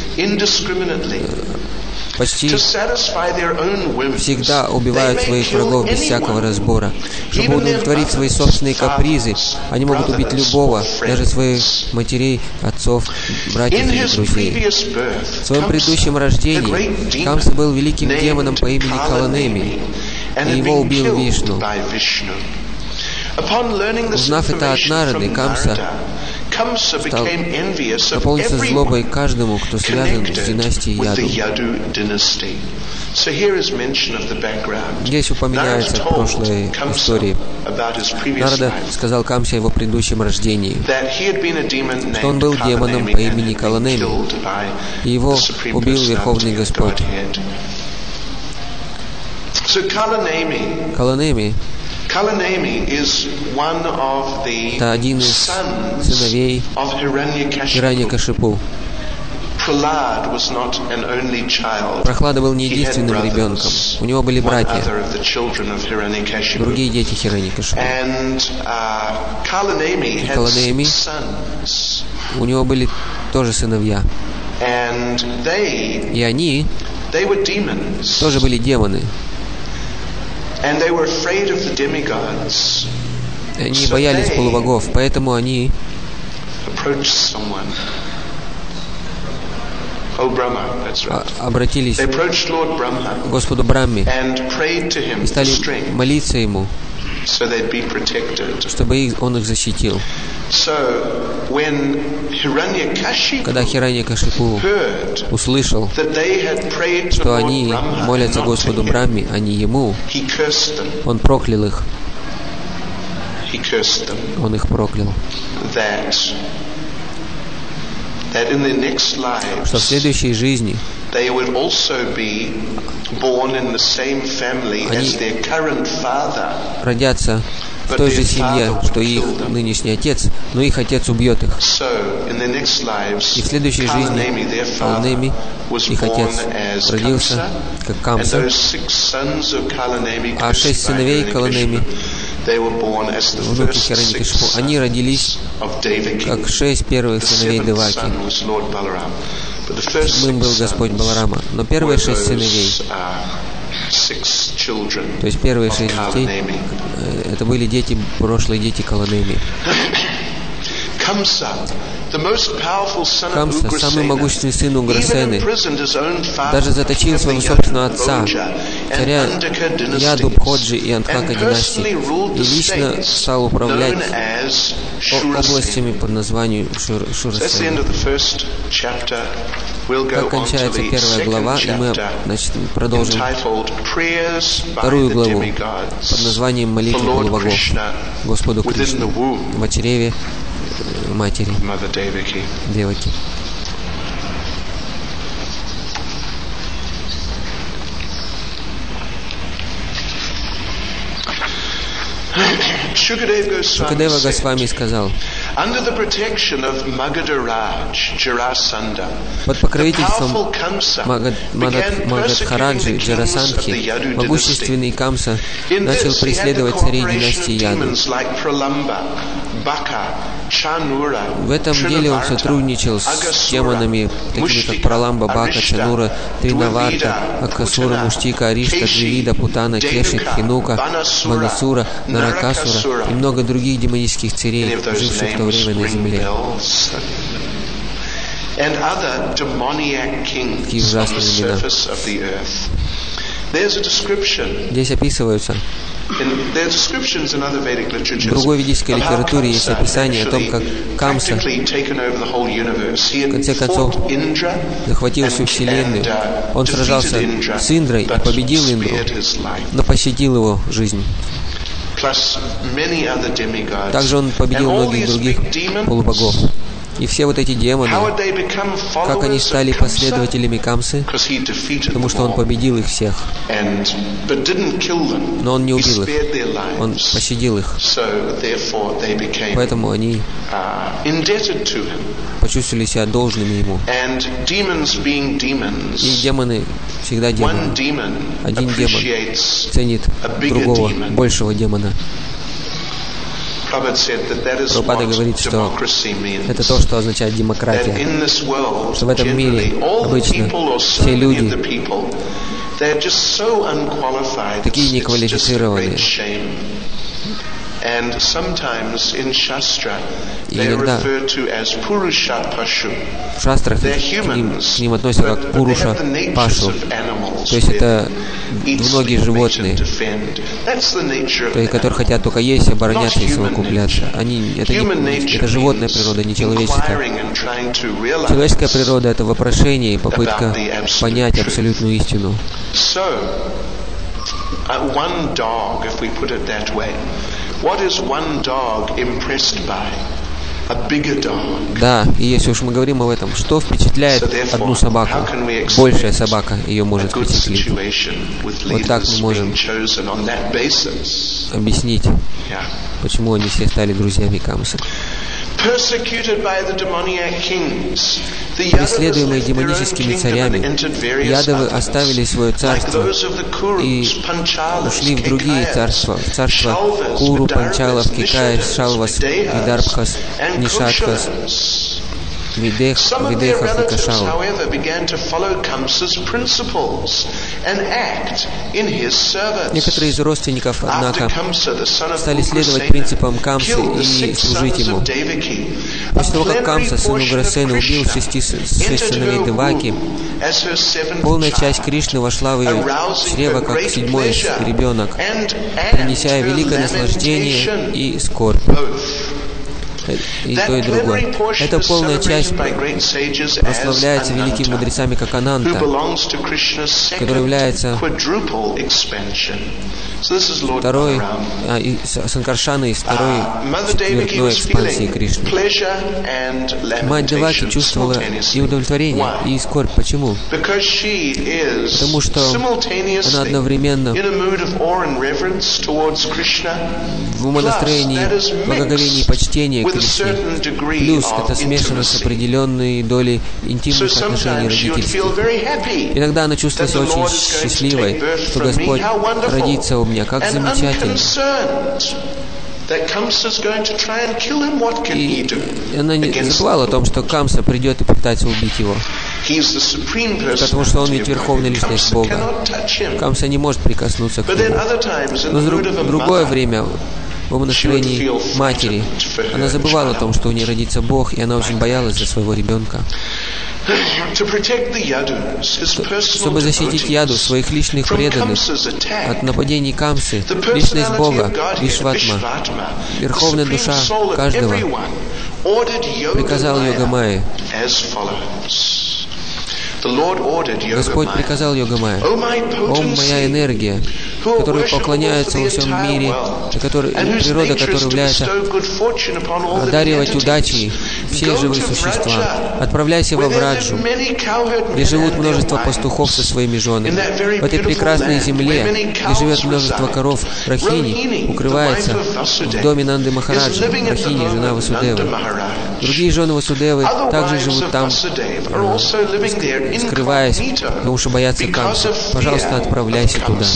почти всегда убивают своих врагов без всякого разбора. Чтобы удовлетворить свои собственные капризы, они могут убить любого, даже своих матерей, отцов, братьев или друзей. В своем предыдущем рождении Камса был великим демоном по имени Каланеми, и его убил Вишну. Узнав это от Нарады, Камса стал наполниться злобой каждому, кто связан с династией Яду. Здесь упоминается прошлая история. Нарада сказал Камсе о его предыдущем рождении, что он был демоном по имени Каланеми, и его убил Верховный Господь. Каланеми — это один из сыновей Хираньякашипу. Прохлада был не единственным ребенком. У него были братья, другие дети Хираньякашипу. И Каланеми, у него были тоже сыновья. И они тоже были демоны. Они боялись полубогов, поэтому они обратились к Господу Брамме и стали молиться Ему, чтобы он их защитил. Когда Хираньякашипу услышал, что они молятся Господу Брамме, а не ему, он проклял их. Он их проклял. Что в следующей жизни они родятся в той же семье, что и их нынешний отец, но их отец убьет их. И в следующей жизни Каланеми, их отец, родился как Камса, а шесть сыновей Каланеми, внуки Хираньякашипу, они родились как шесть первых сыновей Деваки. Седьмым был Господь Баларама. Но первые шесть сыновей, то есть первые шесть детей, это были дети, прошлые дети Каланеми. Камса, самый могущественный сын Уграсены, даже заточил своего собственного отца, царя Ядубходжи и Андхака династии, и лично стал управлять областями под названием Шурасена. Так кончается первая глава, и мы, значит, продолжим вторую главу под названием «Молитва полубогов Господу Кришне в чреве матери Деваки». Шукадева Госвами сказал: под покровительством Магадхараджи Джарасандхи могущественный Камса начал преследовать царей династии Яду. В этом деле он сотрудничал с демонами, такими как Праламба, Бака, Чанура, Тринаварта, Акасура, Муштика, Аришта, Двивида, Путана, Кеши, Хинука, Манасура, Наракасура и много других демонических царей, живших в то время на земле. Какие ужасные имена. Здесь описываются. В другой ведической литературе есть описание о том, как Камса в конце концов захватил всю Вселенную. Он сражался с Индрой и победил Индру, но пощадил его жизнь. Также он победил многих других полубогов. И все вот эти демоны, как они стали последователями Камсы, потому что он победил их всех. Но он не убил их, он пощадил их. Поэтому они почувствовали себя должными ему. И демоны всегда демоны. Один демон ценит другого, большего демона. Прабхупада говорит, что это то, что означает демократия. Что в этом мире обычно все люди такие неквалифицированные. И иногда в шастрах к ним, к ним относятся как Пуруша Пашу. То есть это двуногие животные, то есть, которые хотят только есть, обороняться и совокупляться. Они, это, не, это животная природа, не человеческая. Человеческая природа — это вопрошение и попытка понять абсолютную истину. Да, и если уж мы говорим об этом, что впечатляет одну собаку? Большая собака ее может впечатлить. Вот так мы можем объяснить, почему они все стали друзьями Камсы. Преследуемые демоническими царями, ядовы оставили свое царство и ушли в другие царства, в царства Куру, Панчалов, Кикаев, Шалвас, Видарбхас, Нишатхас, Видех, Видехов и Кашалов. Некоторые из родственников, однако, стали следовать принципам Камсы и служить ему. После того, как Камса, сын Уграсены, убил шести, шесть сыновей Деваки, полная часть Кришны вошла в ее чрево как седьмой ребенок, принеся великое наслаждение и скорбь. И то, и другое. Эта полная часть прославляется великими мудрецами, как Ананта, который является второй, а, и Санкаршана из второй четвертной экспансии Кришны. Мать Деваки чувствовала и удовлетворение, и скорбь. Почему? Потому что она одновременно в умонастроении, благоговении и почтении к Кришне. Плюс это смешано с определенной долей интимных отношений родительских. Иногда она чувствовала себя очень счастливой, что Господь родится у меня. Как замечательно. И она не забывала о том, что Камса придет и пытается убить его. потому что Он ведь Верховная Личность Бога. Камса не может прикоснуться к Нему. Но в другое время, в умонастроении матери, она забывала о том, что у нее родится Бог, и она очень боялась за своего ребенка. Чтобы защитить яду, своих личных преданных, от нападений Камсы, личность Бога, Вишватма, Верховная Душа каждого, приказал Йогамае. Господь приказал Йогамае: «О, моя энергия, которой поклоняется во всем мире, и который, природа, которая является одаривать удачей все живые существа, отправляйся во Враджу, где живут множество пастухов со своими женами. В этой прекрасной земле, где живет множество коров, Рахини укрывается в доме Нанды Махараджи, Рахини, жена Васудевы. Другие жены Васудевы также живут там, скрываясь, потому что боятся Камсы. Пожалуйста, отправляйся туда».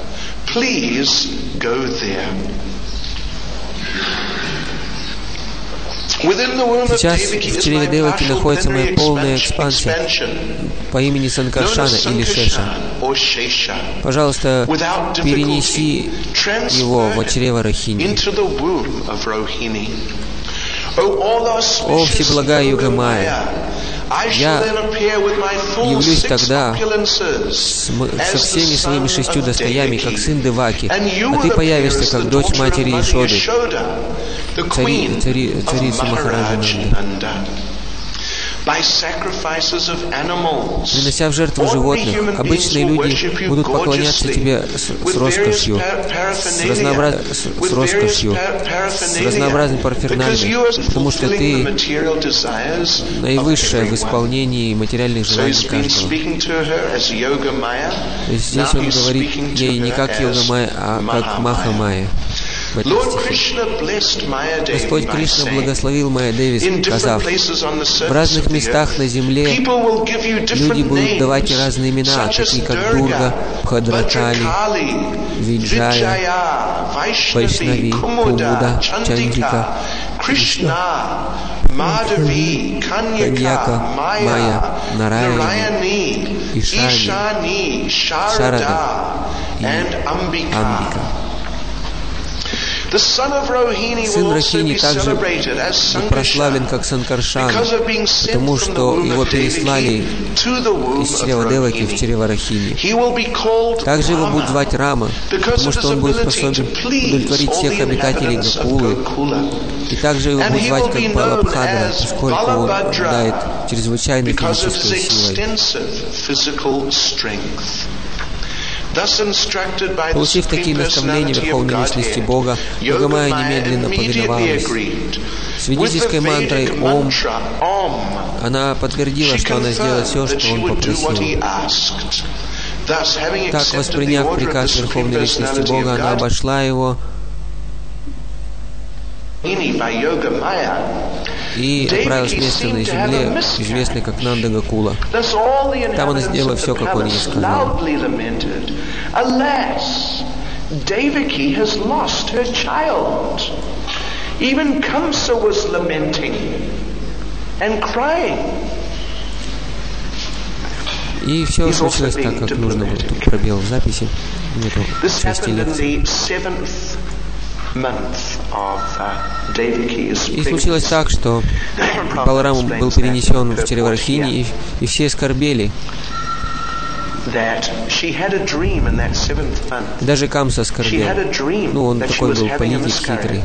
Сейчас в чреве Деваки находится моя полная экспансия по имени Санкаршана или Шеша. Пожалуйста, перенеси его в чрево Рахини. О, всеблагая Йогамая, я явлюсь тогда с, со всеми своими шестью достоями, как сын Деваки, а ты появишься, как дочь матери Ишоды, цари, цари, царицы Махараджи Нанды. Принося в жертву животных, обычные люди будут поклоняться тебе с, с роскошью, с, разнообраз... с, с роскошью, с разнообразной парферналью, потому что ты наивысшая в исполнении материальных желаний каждого. То есть здесь он говорит ей не как Йогамая, а как Махамая. Господь Кришна благословил Майя Деви, сказав: в разных местах на земле люди будут давать разные имена, такие как Дурга, Бхадратали, Виджая, Вайшнави, Кумуда, Чандрика, Кришна, Мадхави, Каньяка, Майя, Нараяни, Ишани, Шарада и Амбика. Сын Рахини также прославлен как Санкаршана, потому что его переслали из чрева Деваки в чрево Рахини. Также его будут звать Рама, потому что он будет способен удовлетворить всех обитателей Гокулы. И также его будут звать как Балабхадра, поскольку он обладает чрезвычайной физической силой. Получив такие наставления Верховной Личности Бога, Йогамая немедленно повиновалась. Свидетельской мантрой «Ом» она подтвердила, что она сделала все, что он попросил. Так, восприняв приказ Верховной Личности Бога, она обошла его и отправилась в место на земле, известное как Нанда Гокула. Там она сделала все, как он ей сказал. Devaki has lost her child. Even Kamsa was lamenting and crying. И все случилось так, как нужно было. Тут пробел в записи. Нету части лекции. И случилось так, что Баларам был перенесен в чрево Рахини, и, и все скорбели. Даже Камса скорбел. Ну, он такой был политик хитрый.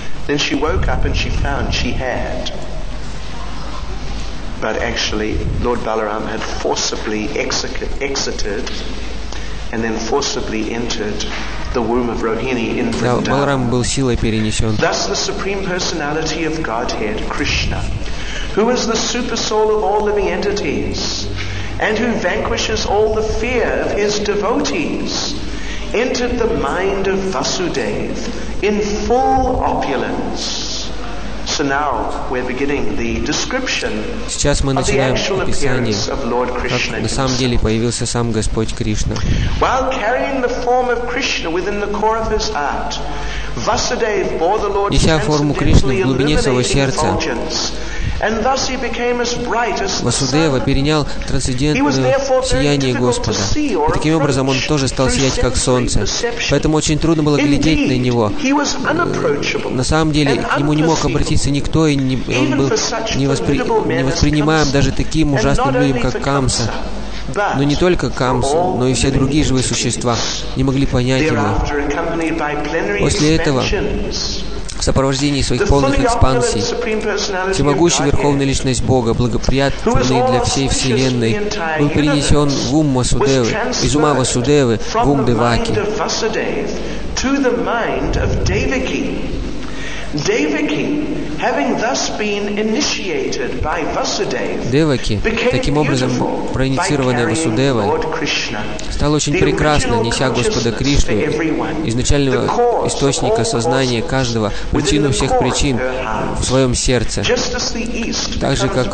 But actually, Lord Balaram had forcibly exited and then forcibly entered the womb of Rohini in Vrindavan. Да, Баларам был силой перенесен. Thus the supreme personality of Godhead, Krishna, who is the super soul of all living entities and who vanquishes all the fear of his devotees, entered the mind of Vasudeva in full opulence. So now we're beginning the description. Сейчас мы начинаем описание, как на самом деле появился сам Господь Кришна. While carrying the form of Krishna within the core of his heart, Vasudeva bore the Lord's неся форму Кришны в глубине своего сердца, Васудева перенял трансцендентное сияние Господа. И таким образом он тоже стал сиять, как солнце. Поэтому очень трудно было глядеть на него. На самом деле, к нему не мог обратиться никто, и не, он был не, воспри, не воспринимаем даже таким ужасным людям, как Камса. Но не только Камса, но и все другие живые существа не могли понять его. После этого, в сопровождении своих полных экспансий, всемогущая Верховная Личность Бога, благоприятный для всей Вселенной, был перенесен в ум Васудевы, из ума Васудевы в ум Деваки. Деваки, таким образом проинициированная Васудевой, стала очень прекрасна, неся Господа Кришну, изначального источника сознания каждого, причину всех причин в своем сердце. Так же, как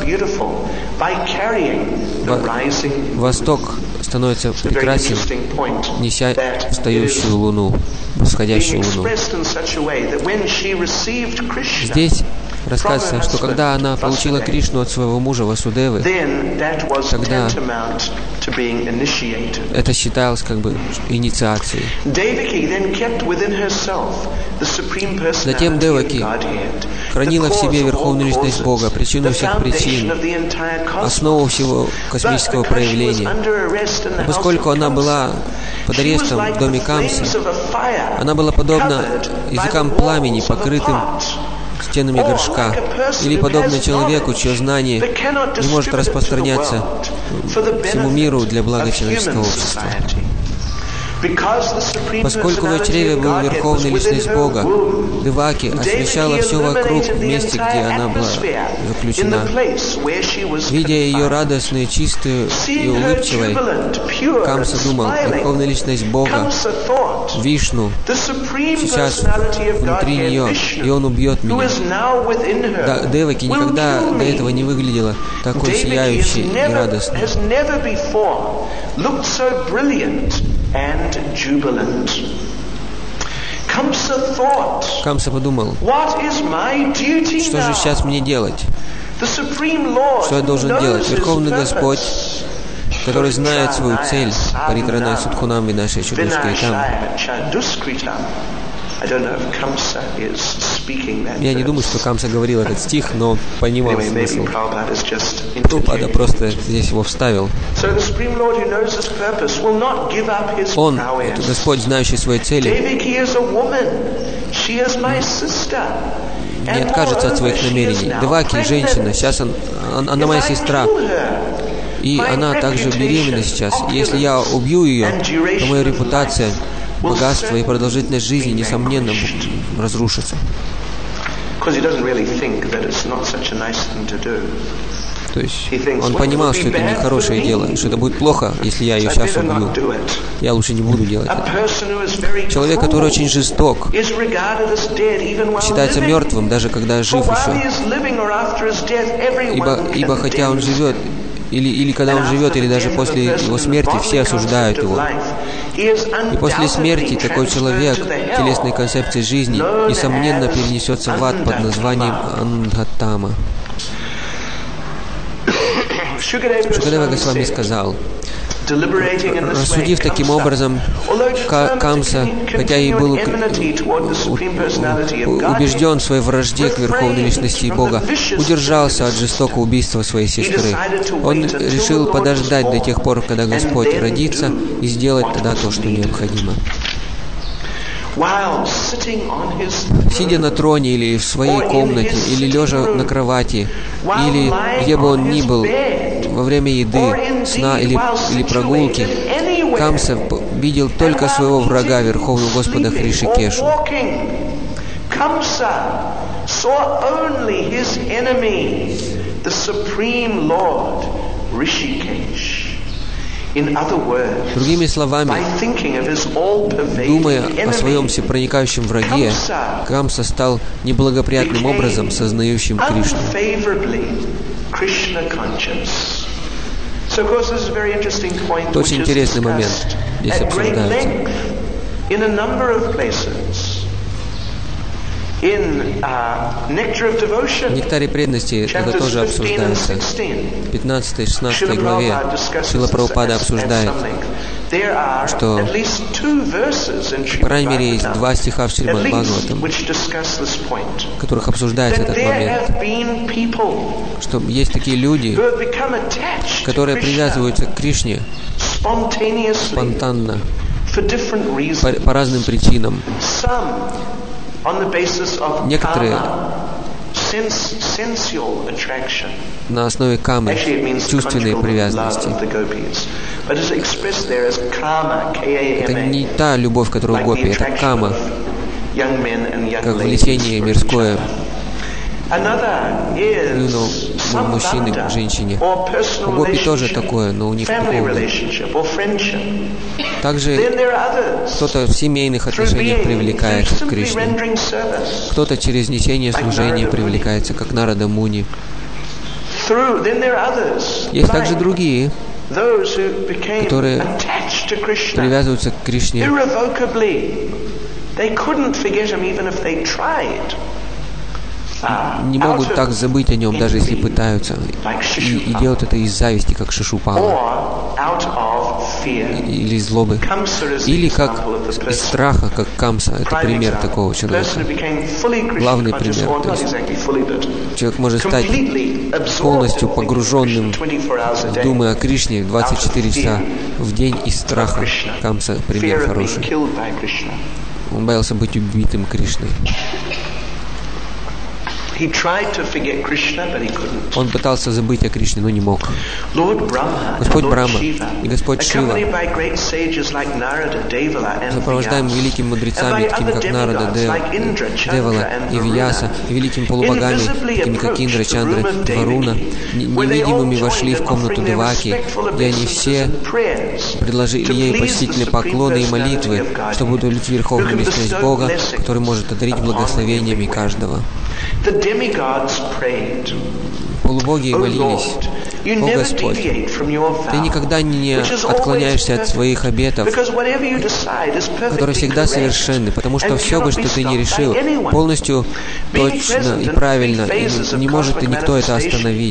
Восток становится прекрасен, неся встающую луну, восходящую луну. Здесь рассказывается, что когда она получила Кришну от своего мужа Васудевы, тогда это считалось как бы инициацией. Затем Деваки хранила в себе Верховную Личность Бога, причину всех причин, основу всего космического проявления. Но поскольку она была под арестом в доме Камсы, она была подобна языкам пламени, покрытым стенами горшка, или подобно человеку, чье знание не может распространяться всему миру для блага человеческого общества. Поскольку в чреве был Верховная Личность Бога, Деваки освещала все вокруг в месте, где она была заключена. Видя ее радостную, чистую и улыбчивой, Камса думал, Верховная Личность Бога, Вишну, сейчас внутри нее, и он убьет меня. Да, Деваки никогда до этого не выглядела такой сияющей и радостной. And jubilant. Камса подумал, что же сейчас мне делать? Что я должен делать? Верховный Господь, который знает свою цель, Паритранай Судхунам Винаши Чудушкритам. Я не думаю, что Камса говорил этот стих, но понимал смысл. Прабхупада просто здесь его вставил. Он, это Господь, знающий свои цели, не откажется от своих намерений. Деваки, женщина, сейчас он, она моя сестра, и она также беременна сейчас. Если я убью ее, то моя репутация, богатство и продолжительность жизни, несомненно, разрушится. То есть он понимал, что это нехорошее дело, что это будет плохо, если я ее сейчас убью. Я лучше не буду делать это. Человек, который очень жесток, считается мертвым, даже когда жив еще. Ибо, ибо хотя он живет, или, или когда он живет, или даже после его смерти, все осуждают его. И после смерти такой человек телесной концепции жизни, несомненно, перенесется в ад под названием Ангатама. Шукадева Госвами сказал, рассудив таким образом, Камса, хотя и был убежден в своей вражде к Верховной Личности Бога, удержался от жестокого убийства своей сестры. Он решил подождать до тех пор, когда Господь родится, и сделать тогда то, что необходимо. Сидя на троне или в своей комнате, или лежа на кровати, или где бы он ни был, во время еды, сна или, или прогулки, Камса видел только своего врага, Верховного Господа Хришикешу. Камса saw only his enemy, the Supreme Lord, Rishikesh. Другими словами, думая о своем всепроникающем враге, Камса стал неблагоприятным образом сознающим Кришну. Это очень интересный момент здесь обсуждается. In uh, Nectar of Devotion, В «Нектаре преданности» это тоже обсуждается. В пятнадцатой-шестнадцатой главе Шрила Прабхупада обсуждает, что, по крайней мере, есть два стиха в Шримад Бхагаватам, в которых обсуждается этот момент, что есть такие люди, которые привязываются к Кришне спонтанно, по, по разным причинам. Некоторые на основе камы, чувственной привязанности. Это не та любовь, которую гопи, это кама, как влечение мирское юного мужчины к женщине. У гопи тоже такое, но у них духовное. Также кто-то в семейных отношениях привлекается к Кришне, кто-то через несение служения привлекается, как Нарада Муни. Есть также другие, которые привязываются к Кришне не могут так забыть о нем, даже если пытаются, и, и делают это из зависти, как Шишупала, или злобы, или как из страха, как Камса. Это пример такого человека, главный пример. То есть человек может стать полностью погруженным в думы о Кришне двадцать четыре часа в день из страха. Камса — пример хороший. Он боялся быть убитым Кришной. Он пытался забыть о Кришне, но не мог. Господь Брахма и Господь Шива, сопровождаемый великими мудрецами, такими как Нарада, Девала и Вьяса, и великими полубогами, такими как Индра, Чандра, Варуна, невидимыми вошли в комнату Деваки, и они все предложили ей почтительные поклоны и молитвы, чтобы удовлетворить верховную личность Бога, который может одарить благословениями каждого. Полубоги молились: «О Господь, Ты никогда не отклоняешься от своих обетов, которые всегда совершенны, потому что все бы, что Ты не решил, полностью точно и правильно, и не может и никто это остановить».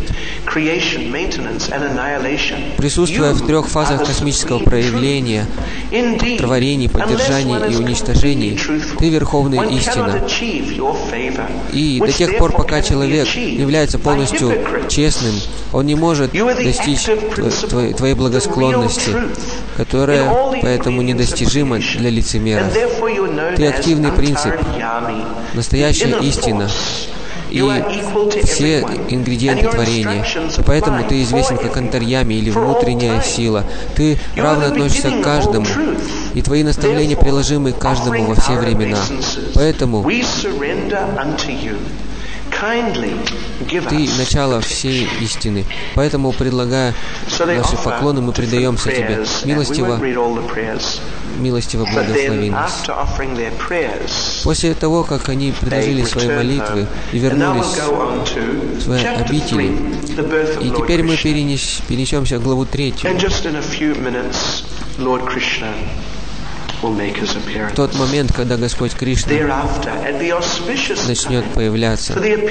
Присутствуя в трех фазах космического проявления, творении, поддержании и уничтожении, Ты Верховная Истина. И до тех пор, пока человек является полностью честным, он не может достичь твоей, твоей благосклонности, которая поэтому недостижима для лицемера. Ты активный принцип, настоящая истина и все ингредиенты творения. И поэтому ты известен как антарьями или внутренняя сила. Ты равно относишься к каждому, и твои наставления приложимы к каждому во все времена. Поэтому Ты — начало всей истины. Поэтому, предлагая наши поклоны, мы предаемся Тебе. Милостиво, милостиво благослови нас. После того, как они предложили свои молитвы и вернулись в свои обители, и теперь мы перенес, перенесемся в главу третью. В тот момент, когда Господь Кришна начнет появляться,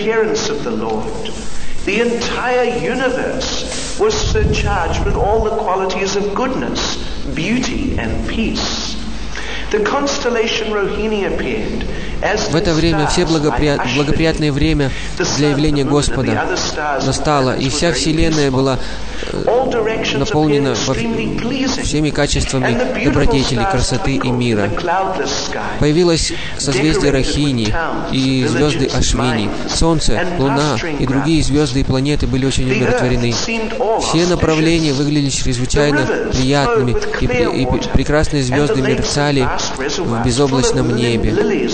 the entire universe was surcharged with all the qualities of goodness, beauty and peace. The constellation Rohini appeared. В это время все благоприят... благоприятное время для явления Господа настало, и вся Вселенная была наполнена всеми качествами добродетели, красоты и мира. Появилось созвездие Рахини и звезды Ашвини. Солнце, Луна и другие звезды и планеты были очень умиротворены. Все направления выглядели чрезвычайно приятными, и, и, и прекрасные звезды мерцали в безоблачном небе.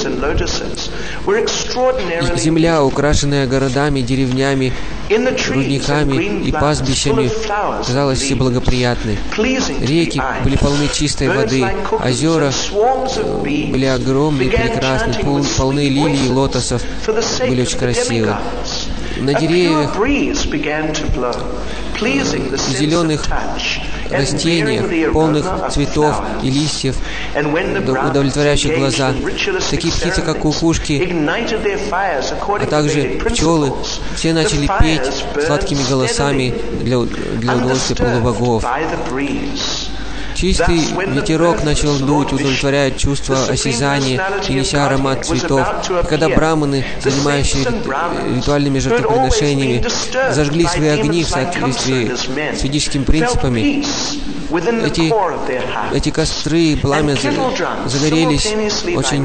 И земля, украшенная городами, деревнями, рудниками и пастбищами, казалась всеблагоприятной. Реки были полны чистой воды, озера были огромные, прекрасные, полны лилий и лотосов, были очень красивы. На деревьях, зеленых растениях, полных цветов и листьев, удовлетворяющих глаза. Такие птицы, как кукушки, а также пчелы, все начали петь сладкими голосами для, для удовольствия полубогов. Чистый ветерок начал дуть, удовлетворяя чувство осязания и неся аромат цветов. И когда браманы, занимающие ритуальными жертвоприношениями, зажгли свои огни в соответствии с ведическими принципами, эти, эти костры, пламя загорелись очень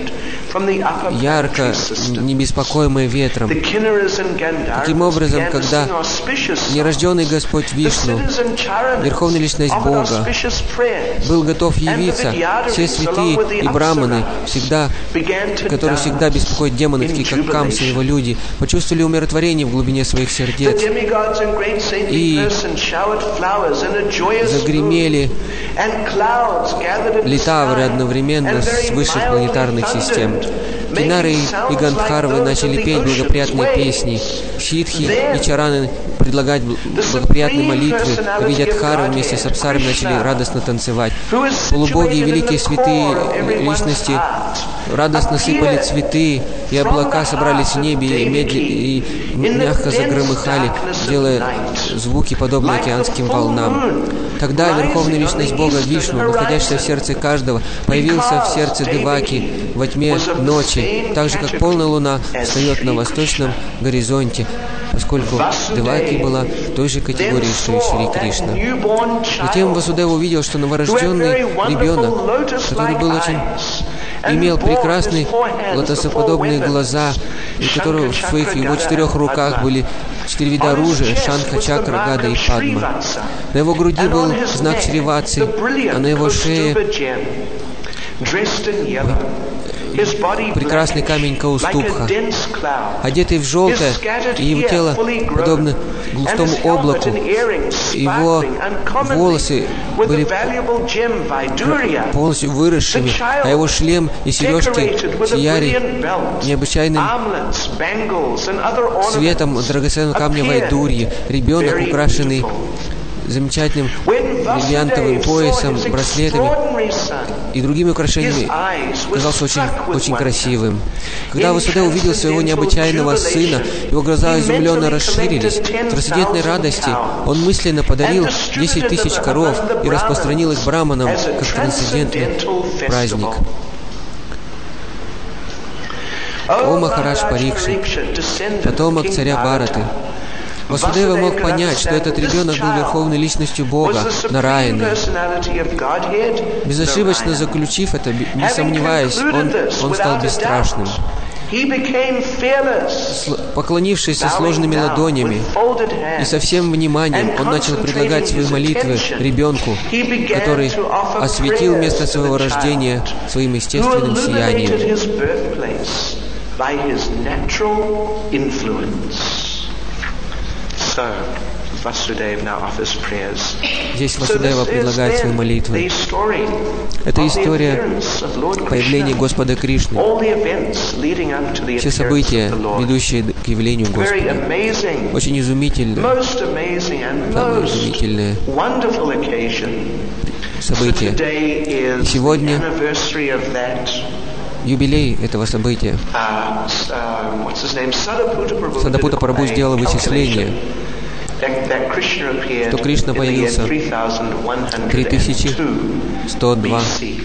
ярко, не беспокоимые ветром. Таким образом, когда нерожденный Господь Вишну, Верховная Личность Бога, был готов явиться, все святые и браманы, всегда, которые всегда беспокоят демонов, такие как Камса и его люди, почувствовали умиротворение в глубине своих сердец и загремели литавры одновременно с высших планетарных систем. Кинары и Гандхарвы начали петь благоприятные песни. Ситхи и Чараны предлагать благоприятные молитвы, а Видьядхары вместе с Апсарами начали радостно танцевать. Полубоги и великие святые личности радостно сыпали цветы, и облака собрались в небе и, медли, и мягко загромыхали, делая звуки, подобные океанским волнам. Тогда Верховная Личность Бога Вишну, находящаяся в сердце каждого, появился в сердце Деваки во тьме ночи, так же, как полная луна встает на восточном горизонте, поскольку Деваки была в той же категории, что и Шри Кришна. Затем Васудева увидел, что новорожденный ребенок, который был очень имел прекрасные лотосоподобные глаза, и которого в своих его четырех руках были четыре вида оружия: Шанха, Чакра, Гада и Падма. На его груди был знак Шриватсы, а на его шее прекрасный камень Каустубха, одетый в желтое, и его тело подобно густому облаку. Его волосы были полностью выросшими, а его шлем и сережки сияли необычайным цветом драгоценного камня вайдурьи. Ребенок, украшенный замечательным бриллиантовым поясом, браслетами и другими украшениями, казался очень, очень красивым. Когда Васудева увидел своего необычайного сына, его глаза изумленно расширились. В трансцендентной радости он мысленно подарил десять тысяч коров и распространил их браманам как трансцендентный праздник. О Махарадж Парикшит, потомок царя Бхараты, Васудева мог понять, что этот ребенок был верховной личностью Бога, Нараяны. Безошибочно заключив это, не сомневаясь, он, он стал бесстрашным. Поклонившись со сложными ладонями и со всем вниманием, он начал предлагать свои молитвы ребенку, который осветил место своего рождения своим естественным сиянием. Здесь Васудева предлагает свои молитвы. Это история появления Господа Кришны. Все события, ведущие к явлению Господа. Очень изумительные, самые изумительные события. И сегодня юбилей этого события. Садапута Прабху сделал вычисление, что Кришна появился три тысячи сто два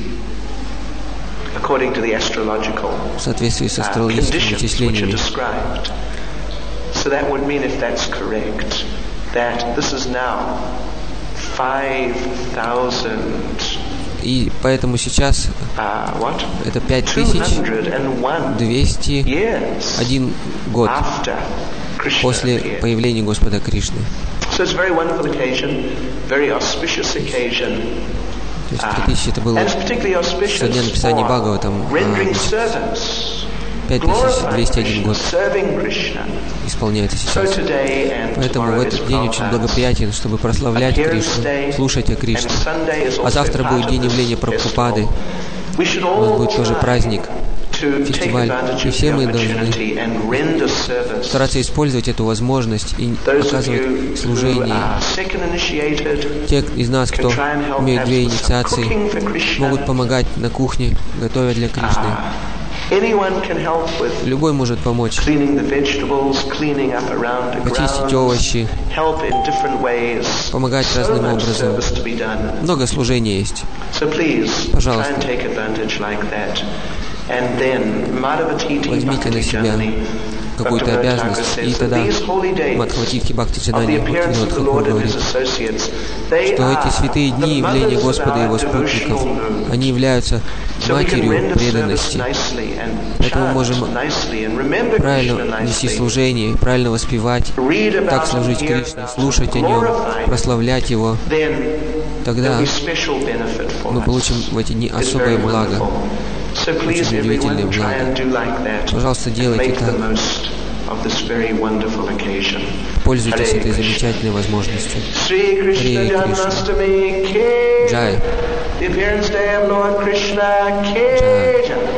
в соответствии с астрологическими вычислениями. И поэтому сейчас это пять тысяч двести один год после появления Господа Кришны. То есть три тысячи это было со дня написания Бхагаватам, пять тысяч двести один год исполняется сейчас. Поэтому в этот день очень благоприятен, чтобы прославлять Кришну, слушать о Кришне. А завтра будет день явления Прабхупады. У нас будет тоже праздник фестиваль, и все мы должны стараться использовать эту возможность и оказывать служение. Те из нас, кто имеют две инициации, могут помогать на кухне, готовя для Кришны. Любой может помочь почистить овощи, помогать разным образом. Много служения есть. Пожалуйста, возьмите на себя какую-то обязанность, и тогда Мадхаватитхи Бхактисиданти Бхактивинода Тхакур говорит, что эти святые дни явления Господа и Его спутников, они являются матерью преданности. Поэтому мы можем правильно нести служение, правильно воспевать, так служить Кришне, слушать о Нем, прославлять Его. Тогда мы получим в эти дни особое благо. Очень удивительное благо. Пожалуйста, делайте так. Пользуйтесь этой замечательной возможностью. Харе Кришна. Джай. Джай.